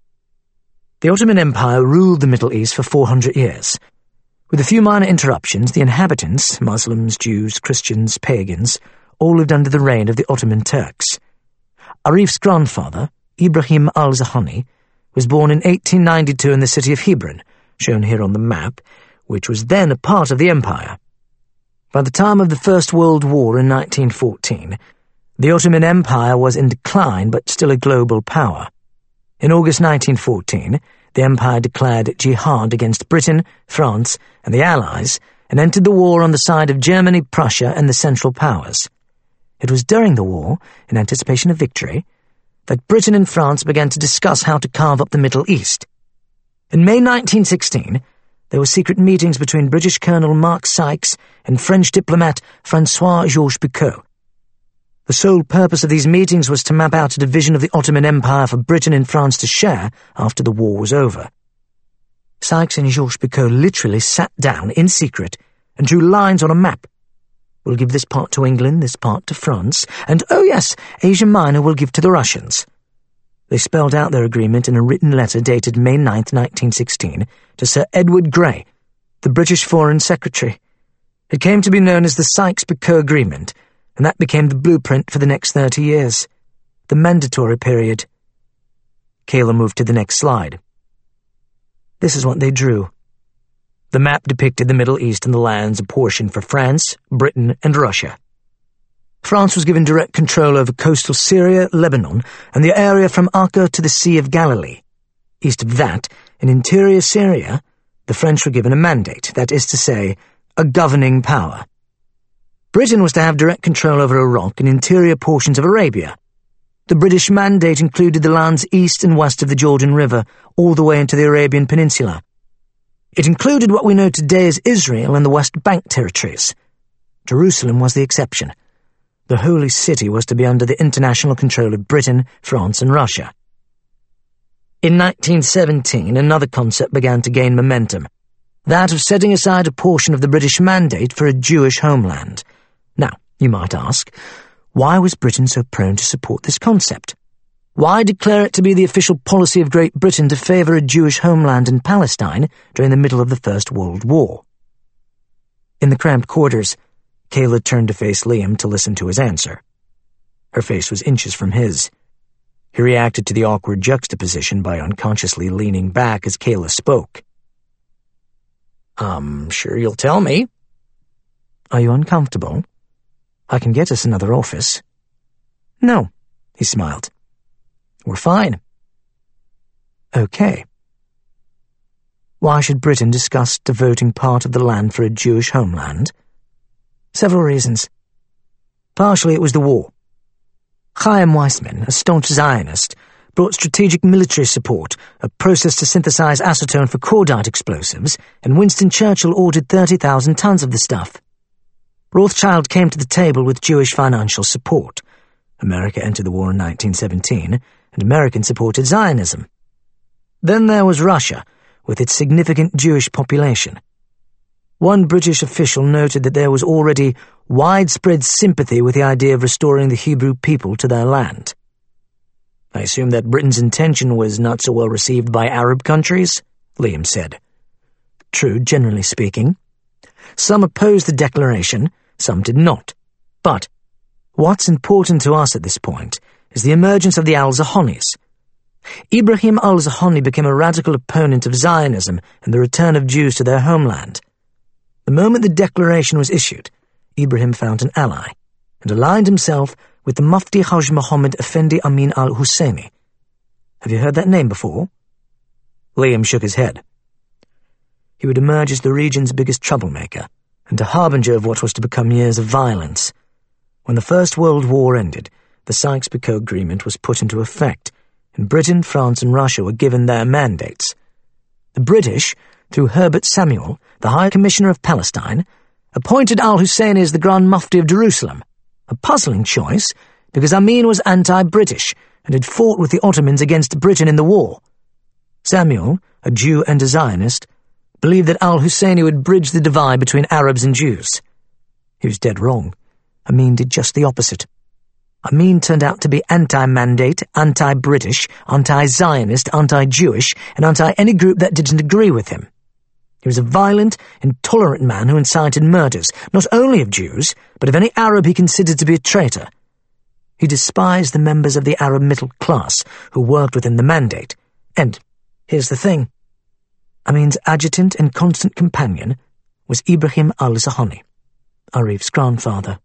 The Ottoman Empire ruled the Middle East for four hundred years. With a few minor interruptions, the inhabitants, Muslims, Jews, Christians, pagans, all lived under the reign of the Ottoman Turks. Arif's grandfather, Ibrahim al-Zahani, was born in eighteen ninety-two in the city of Hebron, shown here on the map, which was then a part of the empire. By the time of the First World War in nineteen fourteen, the Ottoman Empire was in decline but still a global power. In August nineteen fourteen, the empire declared jihad against Britain, France, and the Allies, and entered the war on the side of Germany, Prussia, and the Central Powers. It was during the war, in anticipation of victory, that Britain and France began to discuss how to carve up the Middle East. In May nineteen sixteen, there were secret meetings between British Colonel Mark Sykes and French diplomat François-Georges Picot. The sole purpose of these meetings was to map out a division of the Ottoman Empire for Britain and France to share after the war was over. Sykes and Georges Picot literally sat down in secret and drew lines on a map. We'll give this part to England, this part to France, and, oh yes, Asia Minor will give to the Russians. They spelled out their agreement in a written letter dated May ninth, nineteen sixteen, to Sir Edward Grey, the British Foreign Secretary. It came to be known as the Sykes-Picot Agreement, and that became the blueprint for the next thirty years, the Mandatory period. Kayla moved to the next slide. This is what they drew. The map depicted the Middle East and the lands apportioned for France, Britain, and Russia. France was given direct control over coastal Syria, Lebanon, and the area from Acre to the Sea of Galilee. East of that, in interior Syria, the French were given a mandate, that is to say, a governing power. Britain was to have direct control over Iraq and interior portions of Arabia. The British mandate included the lands east and west of the Jordan River, all the way into the Arabian Peninsula. It included what we know today as Israel and the West Bank territories. Jerusalem was the exception. The Holy City was to be under the international control of Britain, France, and Russia. In nineteen seventeen, another concept began to gain momentum, that of setting aside a portion of the British Mandate for a Jewish homeland. Now, you might ask, why was Britain so prone to support this concept? Why declare it to be the official policy of Great Britain to favour a Jewish homeland in Palestine during the middle of the First World War? In the cramped quarters, Kayla turned to face Liam to listen to his answer. Her face was inches from his. He reacted to the awkward juxtaposition by unconsciously leaning back as Kayla spoke. I'm sure you'll tell me. Are you uncomfortable? I can get us another office. No, he smiled. We're fine. Okay. Why should Britain discuss devoting part of the land for a Jewish homeland? Several reasons. Partially it was the war. Chaim Weissman, a staunch Zionist, brought strategic military support, a process to synthesize acetone for cordite explosives, and Winston Churchill ordered thirty thousand tons of the stuff. Rothschild came to the table with Jewish financial support. America entered the war in nineteen seventeen, and Americans supported Zionism. Then there was Russia, with its significant Jewish population. One British official noted that there was already widespread sympathy with the idea of restoring the Hebrew people to their land. I assume that Britain's intention was not so well received by Arab countries, Liam said. True, generally speaking. Some opposed the declaration, some did not. But what's important to us at this point is the emergence of the al-Zahonis. Ibrahim al-Zahoni became a radical opponent of Zionism and the return of Jews to their homeland. The moment the declaration was issued, Ibrahim found an ally and aligned himself with the Mufti Haj Muhammad Effendi Amin al-Husseini. Have you heard that name before? Liam shook his head. He would emerge as the region's biggest troublemaker and a harbinger of what was to become years of violence. When the First World War ended, the Sykes-Picot Agreement was put into effect, and Britain, France, and Russia were given their mandates. The British, through Herbert Samuel, the High Commissioner of Palestine, appointed al-Husseini as the Grand Mufti of Jerusalem, a puzzling choice because Amin was anti-British and had fought with the Ottomans against Britain in the war. Samuel, a Jew and a Zionist, believed that al-Husseini would bridge the divide between Arabs and Jews. He was dead wrong. Amin did just the opposite. Amin turned out to be anti-mandate, anti-British, anti-Zionist, anti-Jewish, and anti-any group that didn't agree with him. He was a violent, intolerant man who incited murders, not only of Jews, but of any Arab he considered to be a traitor. He despised the members of the Arab middle class who worked within the mandate. And here's the thing. Amin's adjutant and constant companion was Ibrahim al-Zahoni, Arif's grandfather.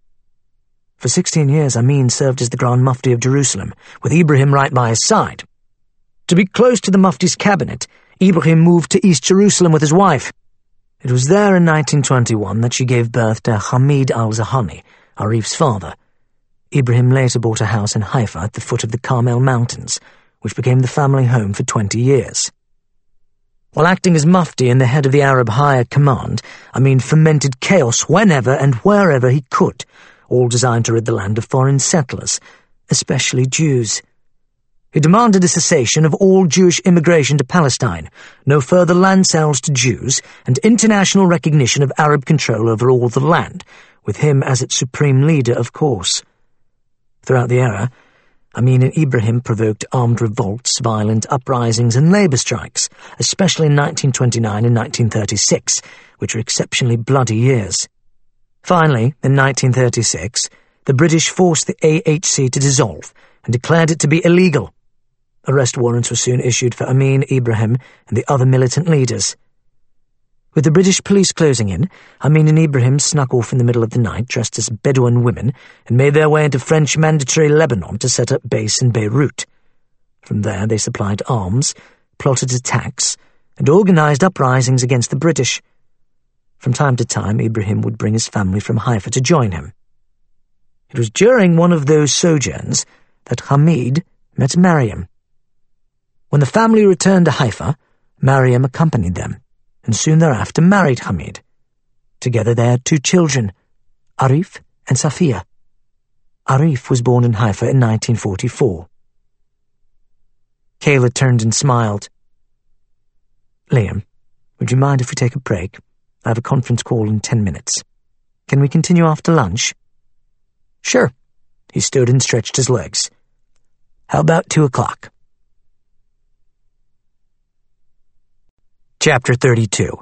For sixteen years, Amin served as the Grand Mufti of Jerusalem, with Ibrahim right by his side. To be close to the Mufti's cabinet, Ibrahim moved to East Jerusalem with his wife. It was there in nineteen twenty-one that she gave birth to Hamid al-Zahoni, Arif's father. Ibrahim later bought a house in Haifa at the foot of the Carmel Mountains, which became the family home for twenty years. While acting as Mufti and the head of the Arab Higher Command, Amin fomented chaos whenever and wherever he could, all designed to rid the land of foreign settlers, especially Jews. He demanded a cessation of all Jewish immigration to Palestine, no further land sales to Jews, and international recognition of Arab control over all the land, with him as its supreme leader, of course. Throughout the era, Amin and Ibrahim provoked armed revolts, violent uprisings, and labour strikes, especially in nineteen twenty-nine and nineteen thirty-six, which were exceptionally bloody years. Finally, in nineteen thirty-six, the British forced the A H C to dissolve and declared it to be illegal. Arrest warrants were soon issued for Amin, Ibrahim, and the other militant leaders. With the British police closing in, Amin and Ibrahim snuck off in the middle of the night dressed as Bedouin women and made their way into French Mandatory Lebanon to set up base in Beirut. From there they supplied arms, plotted attacks, and organised uprisings against the British. From time to time, Ibrahim would bring his family from Haifa to join him. It was during one of those sojourns that Hamid met Mariam. When the family returned to Haifa, Mariam accompanied them, and soon thereafter married Hamid. Together they had two children, Arif and Safiya. Arif was born in Haifa in nineteen forty-four. Kayla turned and smiled. Liam, would you mind if we take a break? I have a conference call in ten minutes. Can we continue after lunch? Sure. He stood and stretched his legs. How about two o'clock? Chapter thirty-two.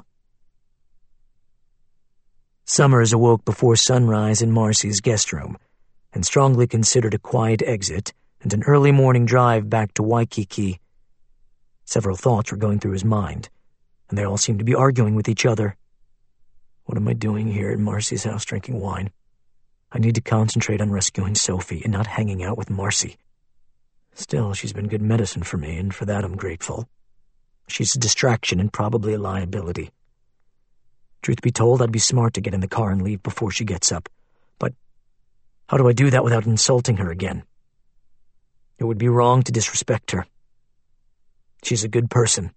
Summers awoke before sunrise in Marcy's guest room, and strongly considered a quiet exit and an early morning drive back to Waikiki. Several thoughts were going through his mind, and they all seemed to be arguing with each other. What am I doing here in Marcy's house drinking wine? I need to concentrate on rescuing Sophie and not hanging out with Marcy. Still, she's been good medicine for me, and for that I'm grateful. She's a distraction and probably a liability. Truth be told, I'd be smart to get in the car and leave before she gets up. But how do I do that without insulting her again? It would be wrong to disrespect her. She's a good person.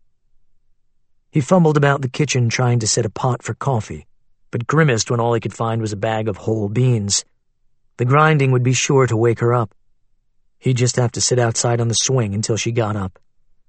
He fumbled about the kitchen trying to set a pot for coffee, but grimaced when all he could find was a bag of whole beans. The grinding would be sure to wake her up. He'd just have to sit outside on the swing until she got up.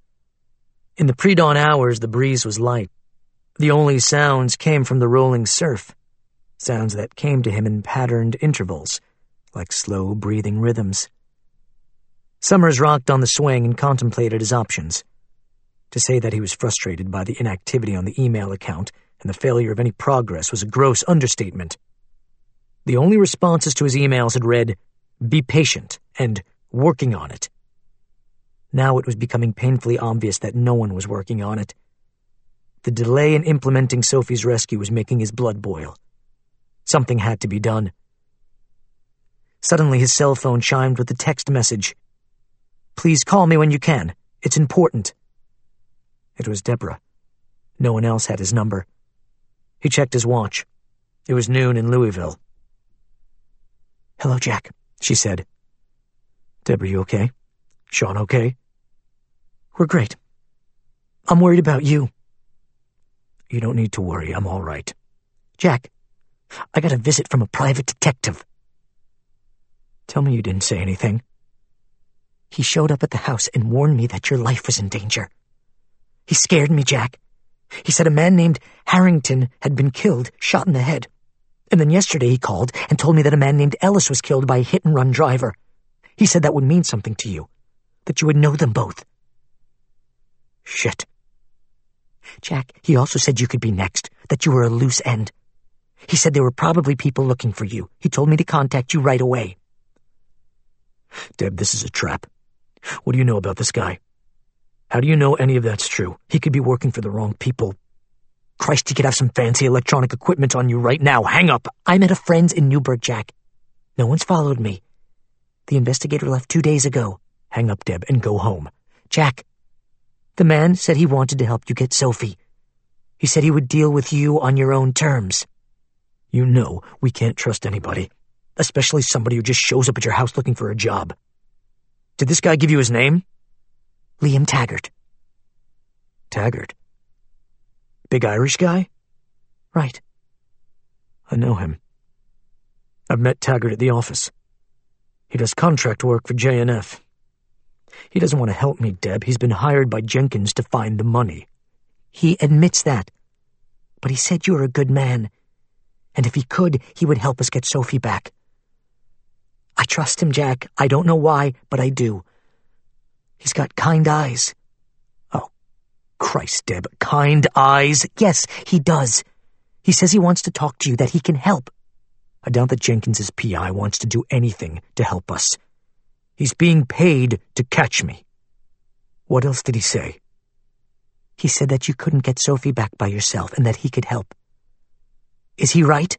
In the pre-dawn hours, the breeze was light. The only sounds came from the rolling surf, sounds that came to him in patterned intervals, like slow breathing rhythms. Summers rocked on the swing and contemplated his options. To say that he was frustrated by the inactivity on the email account and the failure of any progress was a gross understatement. The only responses to his emails had read, "Be patient," and "working on it." Now it was becoming painfully obvious that no one was working on it. The delay in implementing Sophie's rescue was making his blood boil. Something had to be done. Suddenly his cell phone chimed with a text message. "Please call me when you can. It's important." It was Deborah. No one else had his number. He checked his watch. It was noon in Louisville. "Hello, Jack," she said. "Deborah, you okay? Sean okay?" "We're great. I'm worried about you." "You don't need to worry. I'm all right." "Jack, I got a visit from a private detective." "Tell me you didn't say anything." "He showed up at the house and warned me that your life was in danger. He scared me, Jack. He said a man named Harrington had been killed, shot in the head. And then yesterday he called and told me that a man named Ellis was killed by a hit-and-run driver. He said that would mean something to you, that you would know them both." "Shit." "Jack, he also said you could be next, that you were a loose end. He said there were probably people looking for you. He told me to contact you right away." "Deb, this is a trap. What do you know about this guy? How do you know any of that's true? He could be working for the wrong people. Christ, he could have some fancy electronic equipment on you right now. Hang up." "I'm at a friend's in Newburgh, Jack. No one's followed me. The investigator left two days ago." "Hang up, Deb, and go home." "Jack, the man said he wanted to help you get Sophie. He said he would deal with you on your own terms." "You know we can't trust anybody, especially somebody who just shows up at your house looking for a job. Did this guy give you his name?" "Liam Taggart." "Taggart? Big Irish guy?" "Right." "I know him. I've met Taggart at the office. He does contract work for J N F. He doesn't want to help me, Deb. He's been hired by Jenkins to find the money." "He admits that. But he said you were a good man. And if he could, he would help us get Sophie back. I trust him, Jack. I don't know why, but I do. He's got kind eyes." "Oh, Christ, Deb. Kind eyes?" "Yes, he does. He says he wants to talk to you, that he can help." "I doubt that Jenkins's P I wants to do anything to help us. He's being paid to catch me." "What else did he say?" "He said that you couldn't get Sophie back by yourself and that he could help. Is he right?"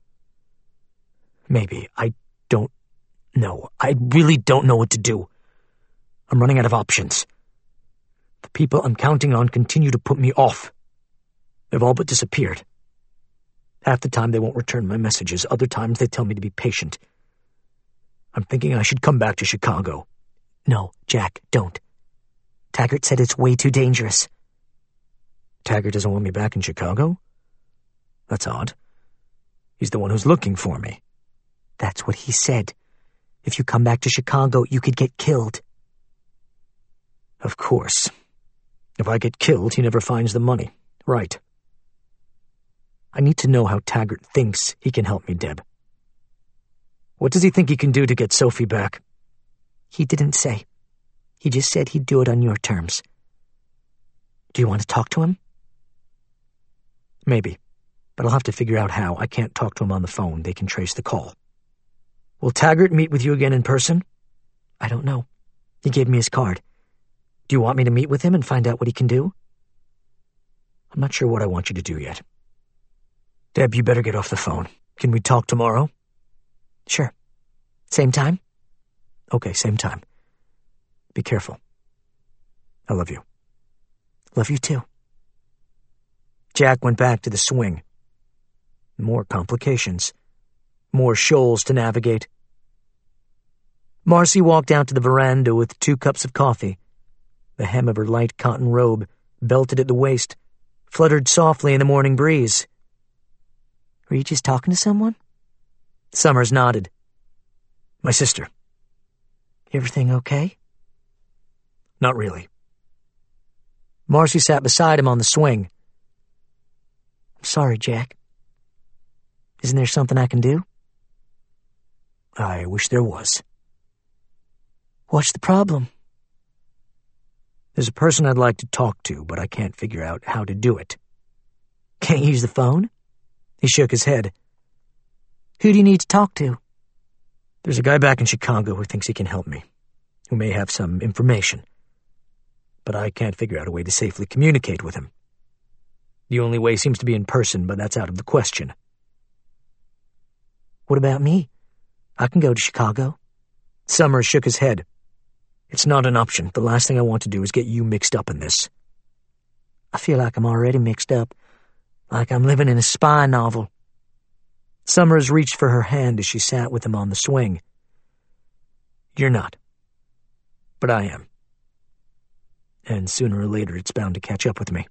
"Maybe. I don't know. I really don't know what to do. I'm running out of options. The people I'm counting on continue to put me off. They've all but disappeared. Half the time they won't return my messages. Other times they tell me to be patient. I'm thinking I should come back to Chicago." "No, Jack, don't. Taggart said it's way too dangerous." "Taggart doesn't want me back in Chicago? That's odd. He's the one who's looking for me." "That's what he said. If you come back to Chicago, you could get killed." Of course. If I get killed, he never finds the money. Right. I need to know how Taggart thinks he can help me, Deb. What does he think he can do to get Sophie back? He didn't say. He just said he'd do it on your terms. Do you want to talk to him? Maybe, but I'll have to figure out how. I can't talk to him on the phone. They can trace the call. Will Taggart meet with you again in person? I don't know. He gave me his card. Do you want me to meet with him and find out what he can do? I'm not sure what I want you to do yet. Deb, you better get off the phone. Can we talk tomorrow? Sure. Same time? Okay, same time. Be careful. I love you. Love you too. Jack went back to the swing. More complications. More shoals to navigate. Marcy walked out to the veranda with two cups of coffee. The hem of her light cotton robe, belted at the waist, fluttered softly in the morning breeze. Were you just talking to someone? Summers nodded. My sister. Everything okay? Not really. Marcy sat beside him on the swing. I'm sorry, Jack. Isn't there something I can do? I wish there was. What's the problem? There's a person I'd like to talk to, but I can't figure out how to do it. Can't use the phone? He shook his head. Who do you need to talk to? There's a guy back in Chicago who thinks he can help me, who may have some information. But I can't figure out a way to safely communicate with him. The only way seems to be in person, but that's out of the question. What about me? I can go to Chicago. Summers shook his head. It's not an option. The last thing I want to do is get you mixed up in this. I feel like I'm already mixed up, like I'm living in a spy novel. Summers reached for her hand as she sat with him on the swing. You're not. But I am. And sooner or later it's bound to catch up with me.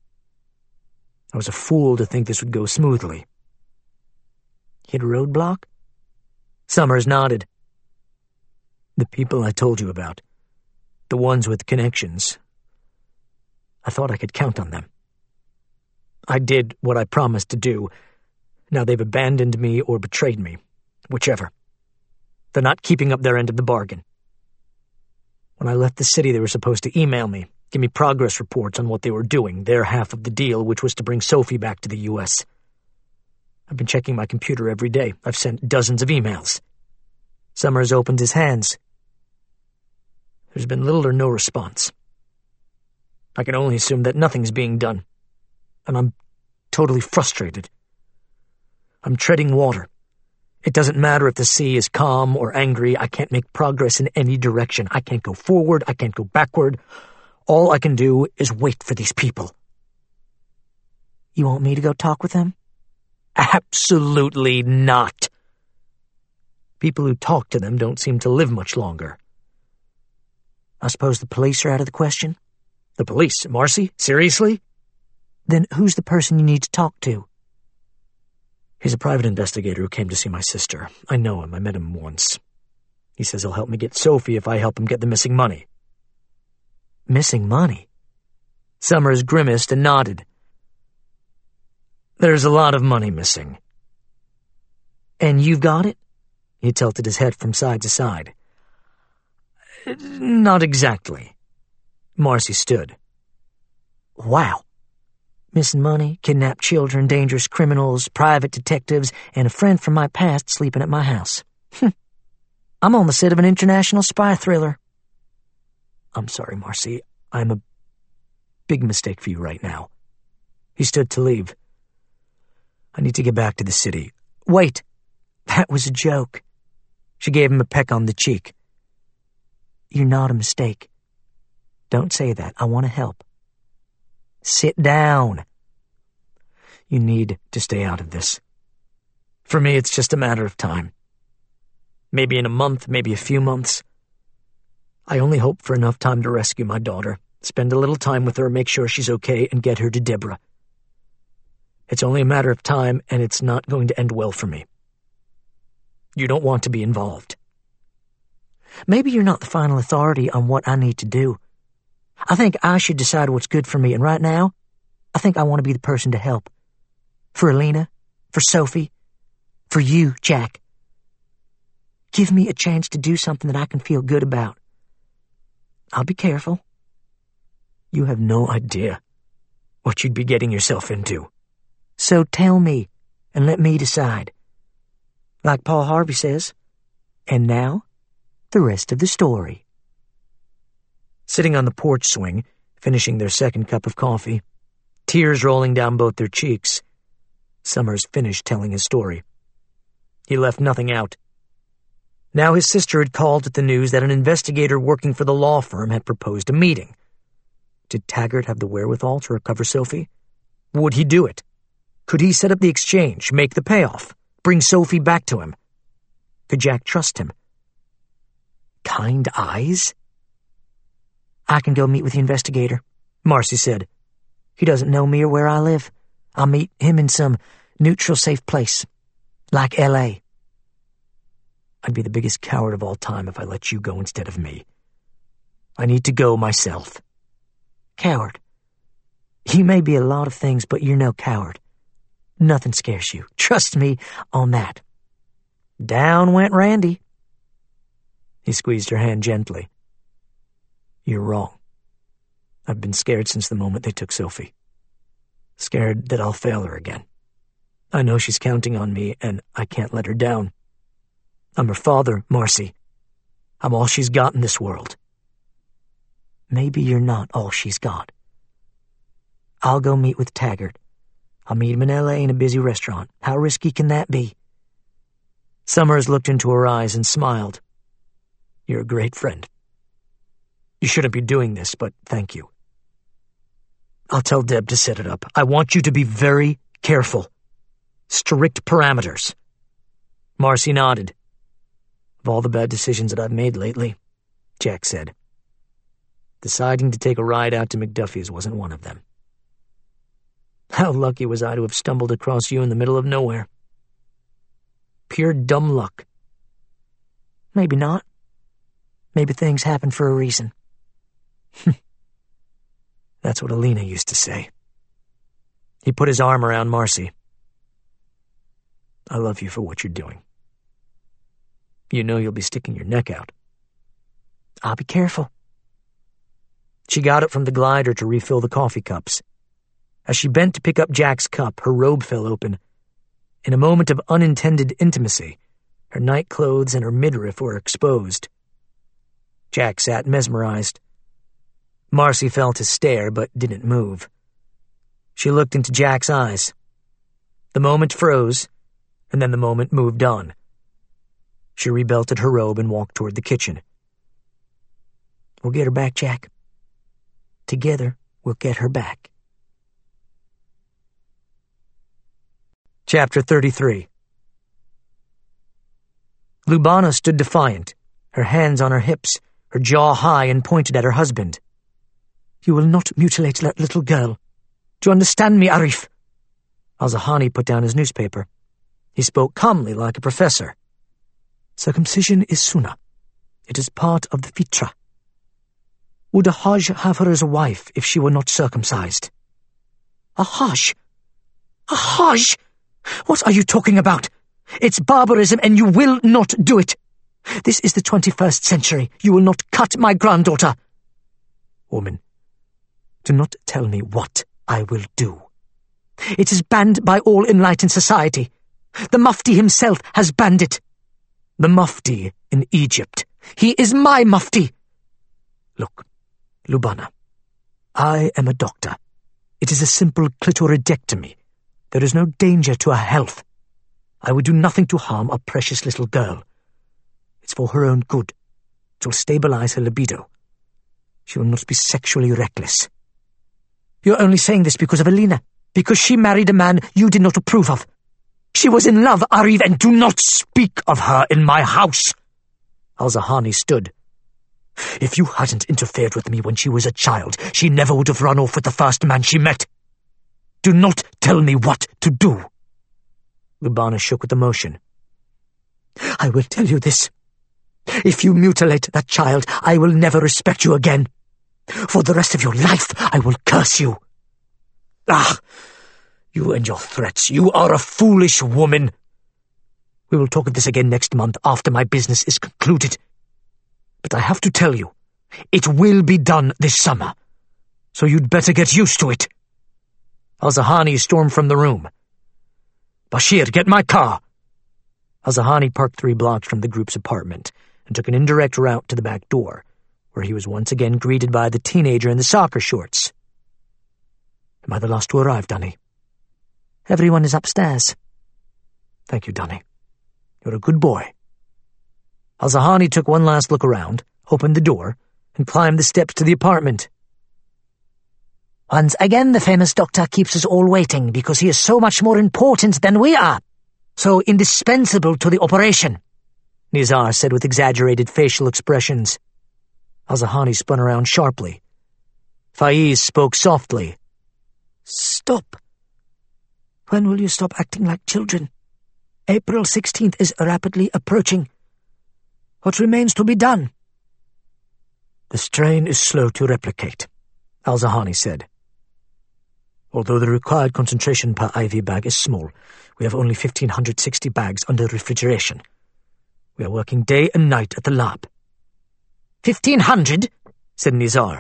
I was a fool to think this would go smoothly. Hit a roadblock? Summers nodded. The people I told you about. The ones with connections. I thought I could count on them. I did what I promised to do. Now they've abandoned me or betrayed me. Whichever. They're not keeping up their end of the bargain. When I left the city, they were supposed to email me, give me progress reports on what they were doing, their half of the deal, which was to bring Sophie back to the U S I've been checking my computer every day. I've sent dozens of emails. Summers opened his hands. There's been little or no response. I can only assume that nothing's being done, and I'm totally frustrated. I'm treading water. It doesn't matter if the sea is calm or angry. I can't make progress in any direction. I can't go forward. I can't go backward. All I can do is wait for these people. You want me to go talk with them? Absolutely not. People who talk to them don't seem to live much longer. I suppose the police are out of the question? The police? Marcy? Seriously? Then who's the person you need to talk to? He's a private investigator who came to see my sister. I know him. I met him once. He says he'll help me get Sophie if I help him get the missing money. Missing money? Summers grimaced and nodded. There's a lot of money missing. And you've got it? He tilted his head from side to side. Not exactly. Marcy stood. Wow. Missing money, kidnapped children, dangerous criminals, private detectives, and a friend from my past sleeping at my house. I'm on the set of an international spy thriller. I'm sorry, Marcy. I'm a big mistake for you right now. He stood to leave. I need to get back to the city. Wait. That was a joke. She gave him a peck on the cheek. You're not a mistake. Don't say that. I want to help. Sit down. You need to stay out of this. For me, it's just a matter of time. Maybe in a month, maybe a few months. I only hope for enough time to rescue my daughter, spend a little time with her, make sure she's okay, and get her to Deborah. It's only a matter of time, and it's not going to end well for me. You don't want to be involved. Maybe you're not the final authority on what I need to do, I think I should decide what's good for me, and right now, I think I want to be the person to help. For Alina, for Sophie, for you, Jack. Give me a chance to do something that I can feel good about. I'll be careful. You have no idea what you'd be getting yourself into. So tell me, and let me decide. Like Paul Harvey says, and now, the rest of the story. Sitting on the porch swing, finishing their second cup of coffee, tears rolling down both their cheeks, Summers finished telling his story. He left nothing out. Now his sister had called at the news that an investigator working for the law firm had proposed a meeting. Did Taggart have the wherewithal to recover Sophie? Would he do it? Could he set up the exchange, make the payoff, bring Sophie back to him? Could Jack trust him? Kind eyes? I can go meet with the investigator, Marcy said. He doesn't know me or where I live. I'll meet him in some neutral, safe place, like L A I'd be the biggest coward of all time if I let you go instead of me. I need to go myself. Coward? You may be a lot of things, but you're no coward. Nothing scares you. Trust me on that. Down went Randy. He squeezed her hand gently. You're wrong. I've been scared since the moment they took Sophie. Scared that I'll fail her again. I know she's counting on me, and I can't let her down. I'm her father, Marcy. I'm all she's got in this world. Maybe you're not all she's got. I'll go meet with Taggart. I'll meet him in L A in a busy restaurant. How risky can that be? Summers looked into her eyes and smiled. You're a great friend. You shouldn't be doing this, but thank you. I'll tell Deb to set it up. I want you to be very careful. Strict parameters. Marcy nodded. Of all the bad decisions that I've made lately, Jack said, deciding to take a ride out to McDuffie's wasn't one of them. How lucky was I to have stumbled across you in the middle of nowhere? Pure dumb luck. Maybe not. Maybe things happen for a reason. That's what Alina used to say. He put his arm around Marcy. I love you for what you're doing. You know you'll be sticking your neck out. I'll be careful. She got up from the glider to refill the coffee cups. As she bent to pick up Jack's cup, her robe fell open. In a moment of unintended intimacy, her nightclothes and her midriff were exposed. Jack sat mesmerized. Marcy felt his stare, but didn't move. She looked into Jack's eyes. The moment froze, and then the moment moved on. She rebelted her robe and walked toward the kitchen. We'll get her back, Jack. Together, we'll get her back. Chapter thirty-three. Lubana stood defiant, her hands on her hips, her jaw high and pointed at her husband. You will not mutilate that little girl. Do you understand me, Arif? Al-Zahani put down his newspaper. He spoke calmly like a professor. Circumcision is sunnah. It is part of the fitra. Would a Hajj have her as a wife if she were not circumcised? A Hajj? A Hajj? What are you talking about? It's barbarism and you will not do it. This is the twenty-first century. You will not cut my granddaughter. Woman, do not tell me what I will do. It is banned by all enlightened society. The Mufti himself has banned it. The Mufti in Egypt. He is my Mufti. Look, Lubana, I am a doctor. It is a simple clitoridectomy. There is no danger to her health. I would do nothing to harm a precious little girl. It's for her own good. It will stabilize her libido. She will not be sexually reckless. You're only saying this because of Alina, because she married a man you did not approve of. She was in love, Arif, and do not speak of her in my house. Al-Zahani stood. If you hadn't interfered with me when she was a child, she never would have run off with the first man she met. Do not tell me what to do. Lubana shook with emotion. I will tell you this. If you mutilate that child, I will never respect you again. For the rest of your life, I will curse you. Ah, you and your threats. You are a foolish woman. We will talk of this again next month after my business is concluded. But I have to tell you, it will be done this summer, so you'd better get used to it. Al-Zahani stormed from the room. Bashir, get my car. Al-Zahani parked three blocks from the group's apartment and took an indirect route to the back door, where he was once again greeted by the teenager in the soccer shorts. Am I the last to arrive, Dunny? Everyone is upstairs. Thank you, Dunny. You're a good boy. Al-Zahani took one last look around, opened the door, and climbed the steps to the apartment. Once again, the famous doctor keeps us all waiting because he is so much more important than we are, so indispensable to the operation, Nizar said with exaggerated facial expressions. Al-Zahani spun around sharply. Faiz spoke softly. Stop. When will you stop acting like children? April sixteenth is rapidly approaching. What remains to be done? The strain is slow to replicate, Al-Zahani said. Although the required concentration per I V bag is small, we have only fifteen sixty bags under refrigeration. We are working day and night at the lab. Fifteen hundred? Said Nizar.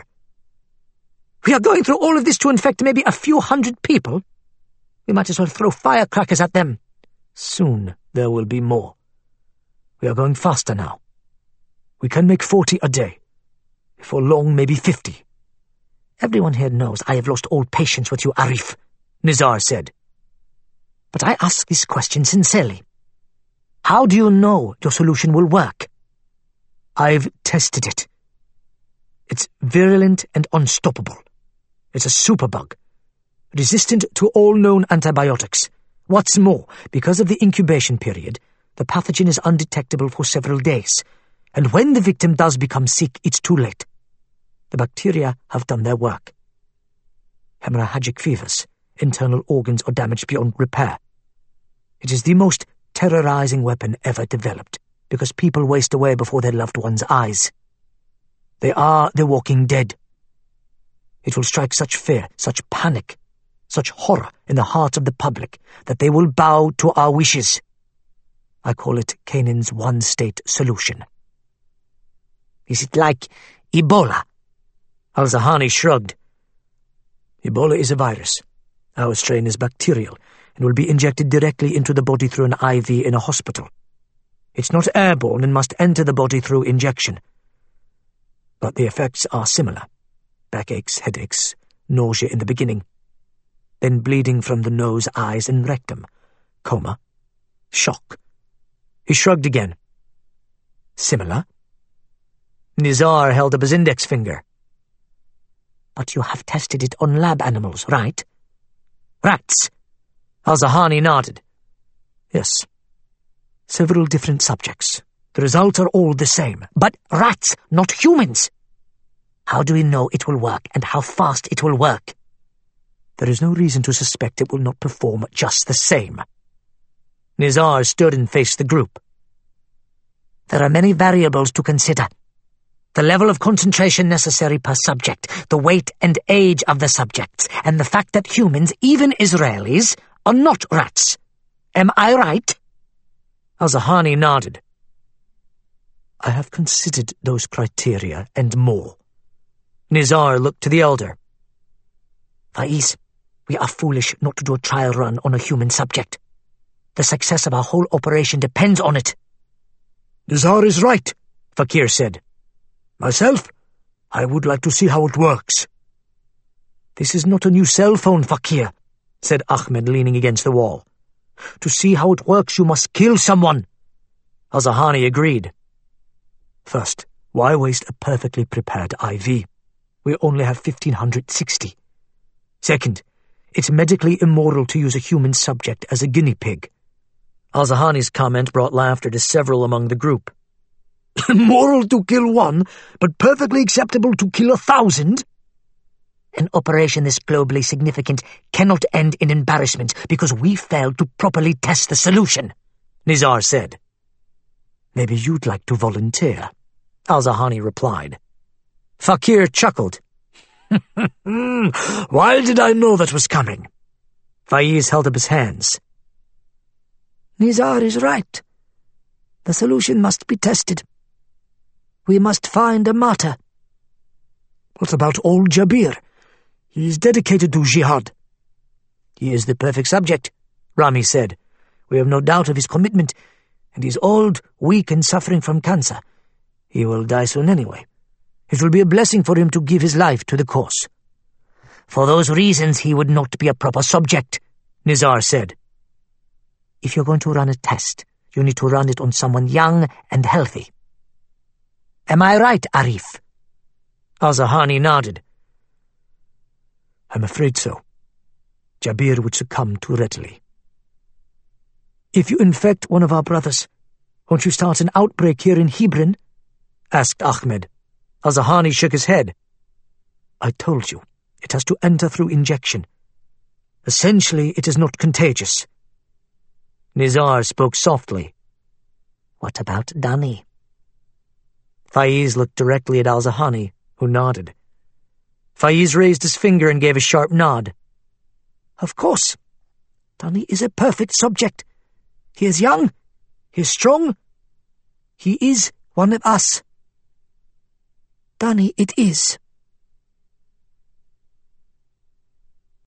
We are going through all of this to infect maybe a few hundred people? We might as well throw firecrackers at them. Soon there will be more. We are going faster now. We can make forty a day. Before long, maybe fifty. Everyone here knows I have lost all patience with you, Arif, Nizar said. But I ask this question sincerely. How do you know your solution will work? I've tested it. It's virulent and unstoppable. It's a superbug, resistant to all known antibiotics. What's more, because of the incubation period, the pathogen is undetectable for several days, and when the victim does become sick, it's too late. The bacteria have done their work. Hemorrhagic fevers, internal organs are damaged beyond repair. It is the most terrorizing weapon ever developed, because people waste away before their loved ones' eyes. They are the walking dead. It will strike such fear, such panic, such horror in the hearts of the public that they will bow to our wishes. I call it Canaan's one-state solution. Is it like Ebola? Al-Zahani shrugged. Ebola is a virus. Our strain is bacterial and will be injected directly into the body through an I V in a hospital. It's not airborne and must enter the body through injection. But the effects are similar. Backaches, headaches, nausea in the beginning. Then bleeding from the nose, eyes, and rectum. Coma. Shock. He shrugged again. Similar? Nizar held up his index finger. But you have tested it on lab animals, right? Rats. Al-Zahani nodded. Yes. Several different subjects. The results are all the same. But rats, not humans. How do we know it will work and how fast it will work? There is no reason to suspect it will not perform just the same. Nizar stood and faced the group. There are many variables to consider. The level of concentration necessary per subject, the weight and age of the subjects, and the fact that humans, even Israelis, are not rats. Am I right? Al-Zahani nodded. I have considered those criteria and more. Nizar looked to the elder. Faiz, we are foolish not to do a trial run on a human subject. The success of our whole operation depends on it. Nizar is right, Fakir said. Myself, I would like to see how it works. This is not a new cell phone, Fakir, said Ahmed, leaning against the wall. To see how it works, you must kill someone. Al-Zahani agreed. First, why waste a perfectly prepared I V? We only have fifteen sixty. Second, it's medically immoral to use a human subject as a guinea pig. Al-Zahani's comment brought laughter to several among the group. Moral to kill one, but perfectly acceptable to kill a thousand? An operation this globally significant cannot end in embarrassment because we failed to properly test the solution, Nizar said. Maybe you'd like to volunteer, Al-Zahani replied. Fakir chuckled. Why did I know that was coming? Faiz held up his hands. Nizar is right. The solution must be tested. We must find a martyr. What about old Jabir? He is dedicated to jihad. He is the perfect subject, Rami said. We have no doubt of his commitment, and he is old, weak, and suffering from cancer. He will die soon anyway. It will be a blessing for him to give his life to the cause. For those reasons he would not be a proper subject, Nizar said. If you're going to run a test, you need to run it on someone young and healthy. Am I right, Arif? Al-Zahani nodded. I'm afraid so. Jabir would succumb too readily. If you infect one of our brothers, won't you start an outbreak here in Hebron? Asked Ahmed. Al-Zahani shook his head. I told you, it has to enter through injection. Essentially, it is not contagious. Nizar spoke softly. What about Dani? Faiz looked directly at Al-Zahani, who nodded. Faiz raised his finger and gave a sharp nod. Of course. Dani is a perfect subject. He is young. He is strong. He is one of us. Dani it is.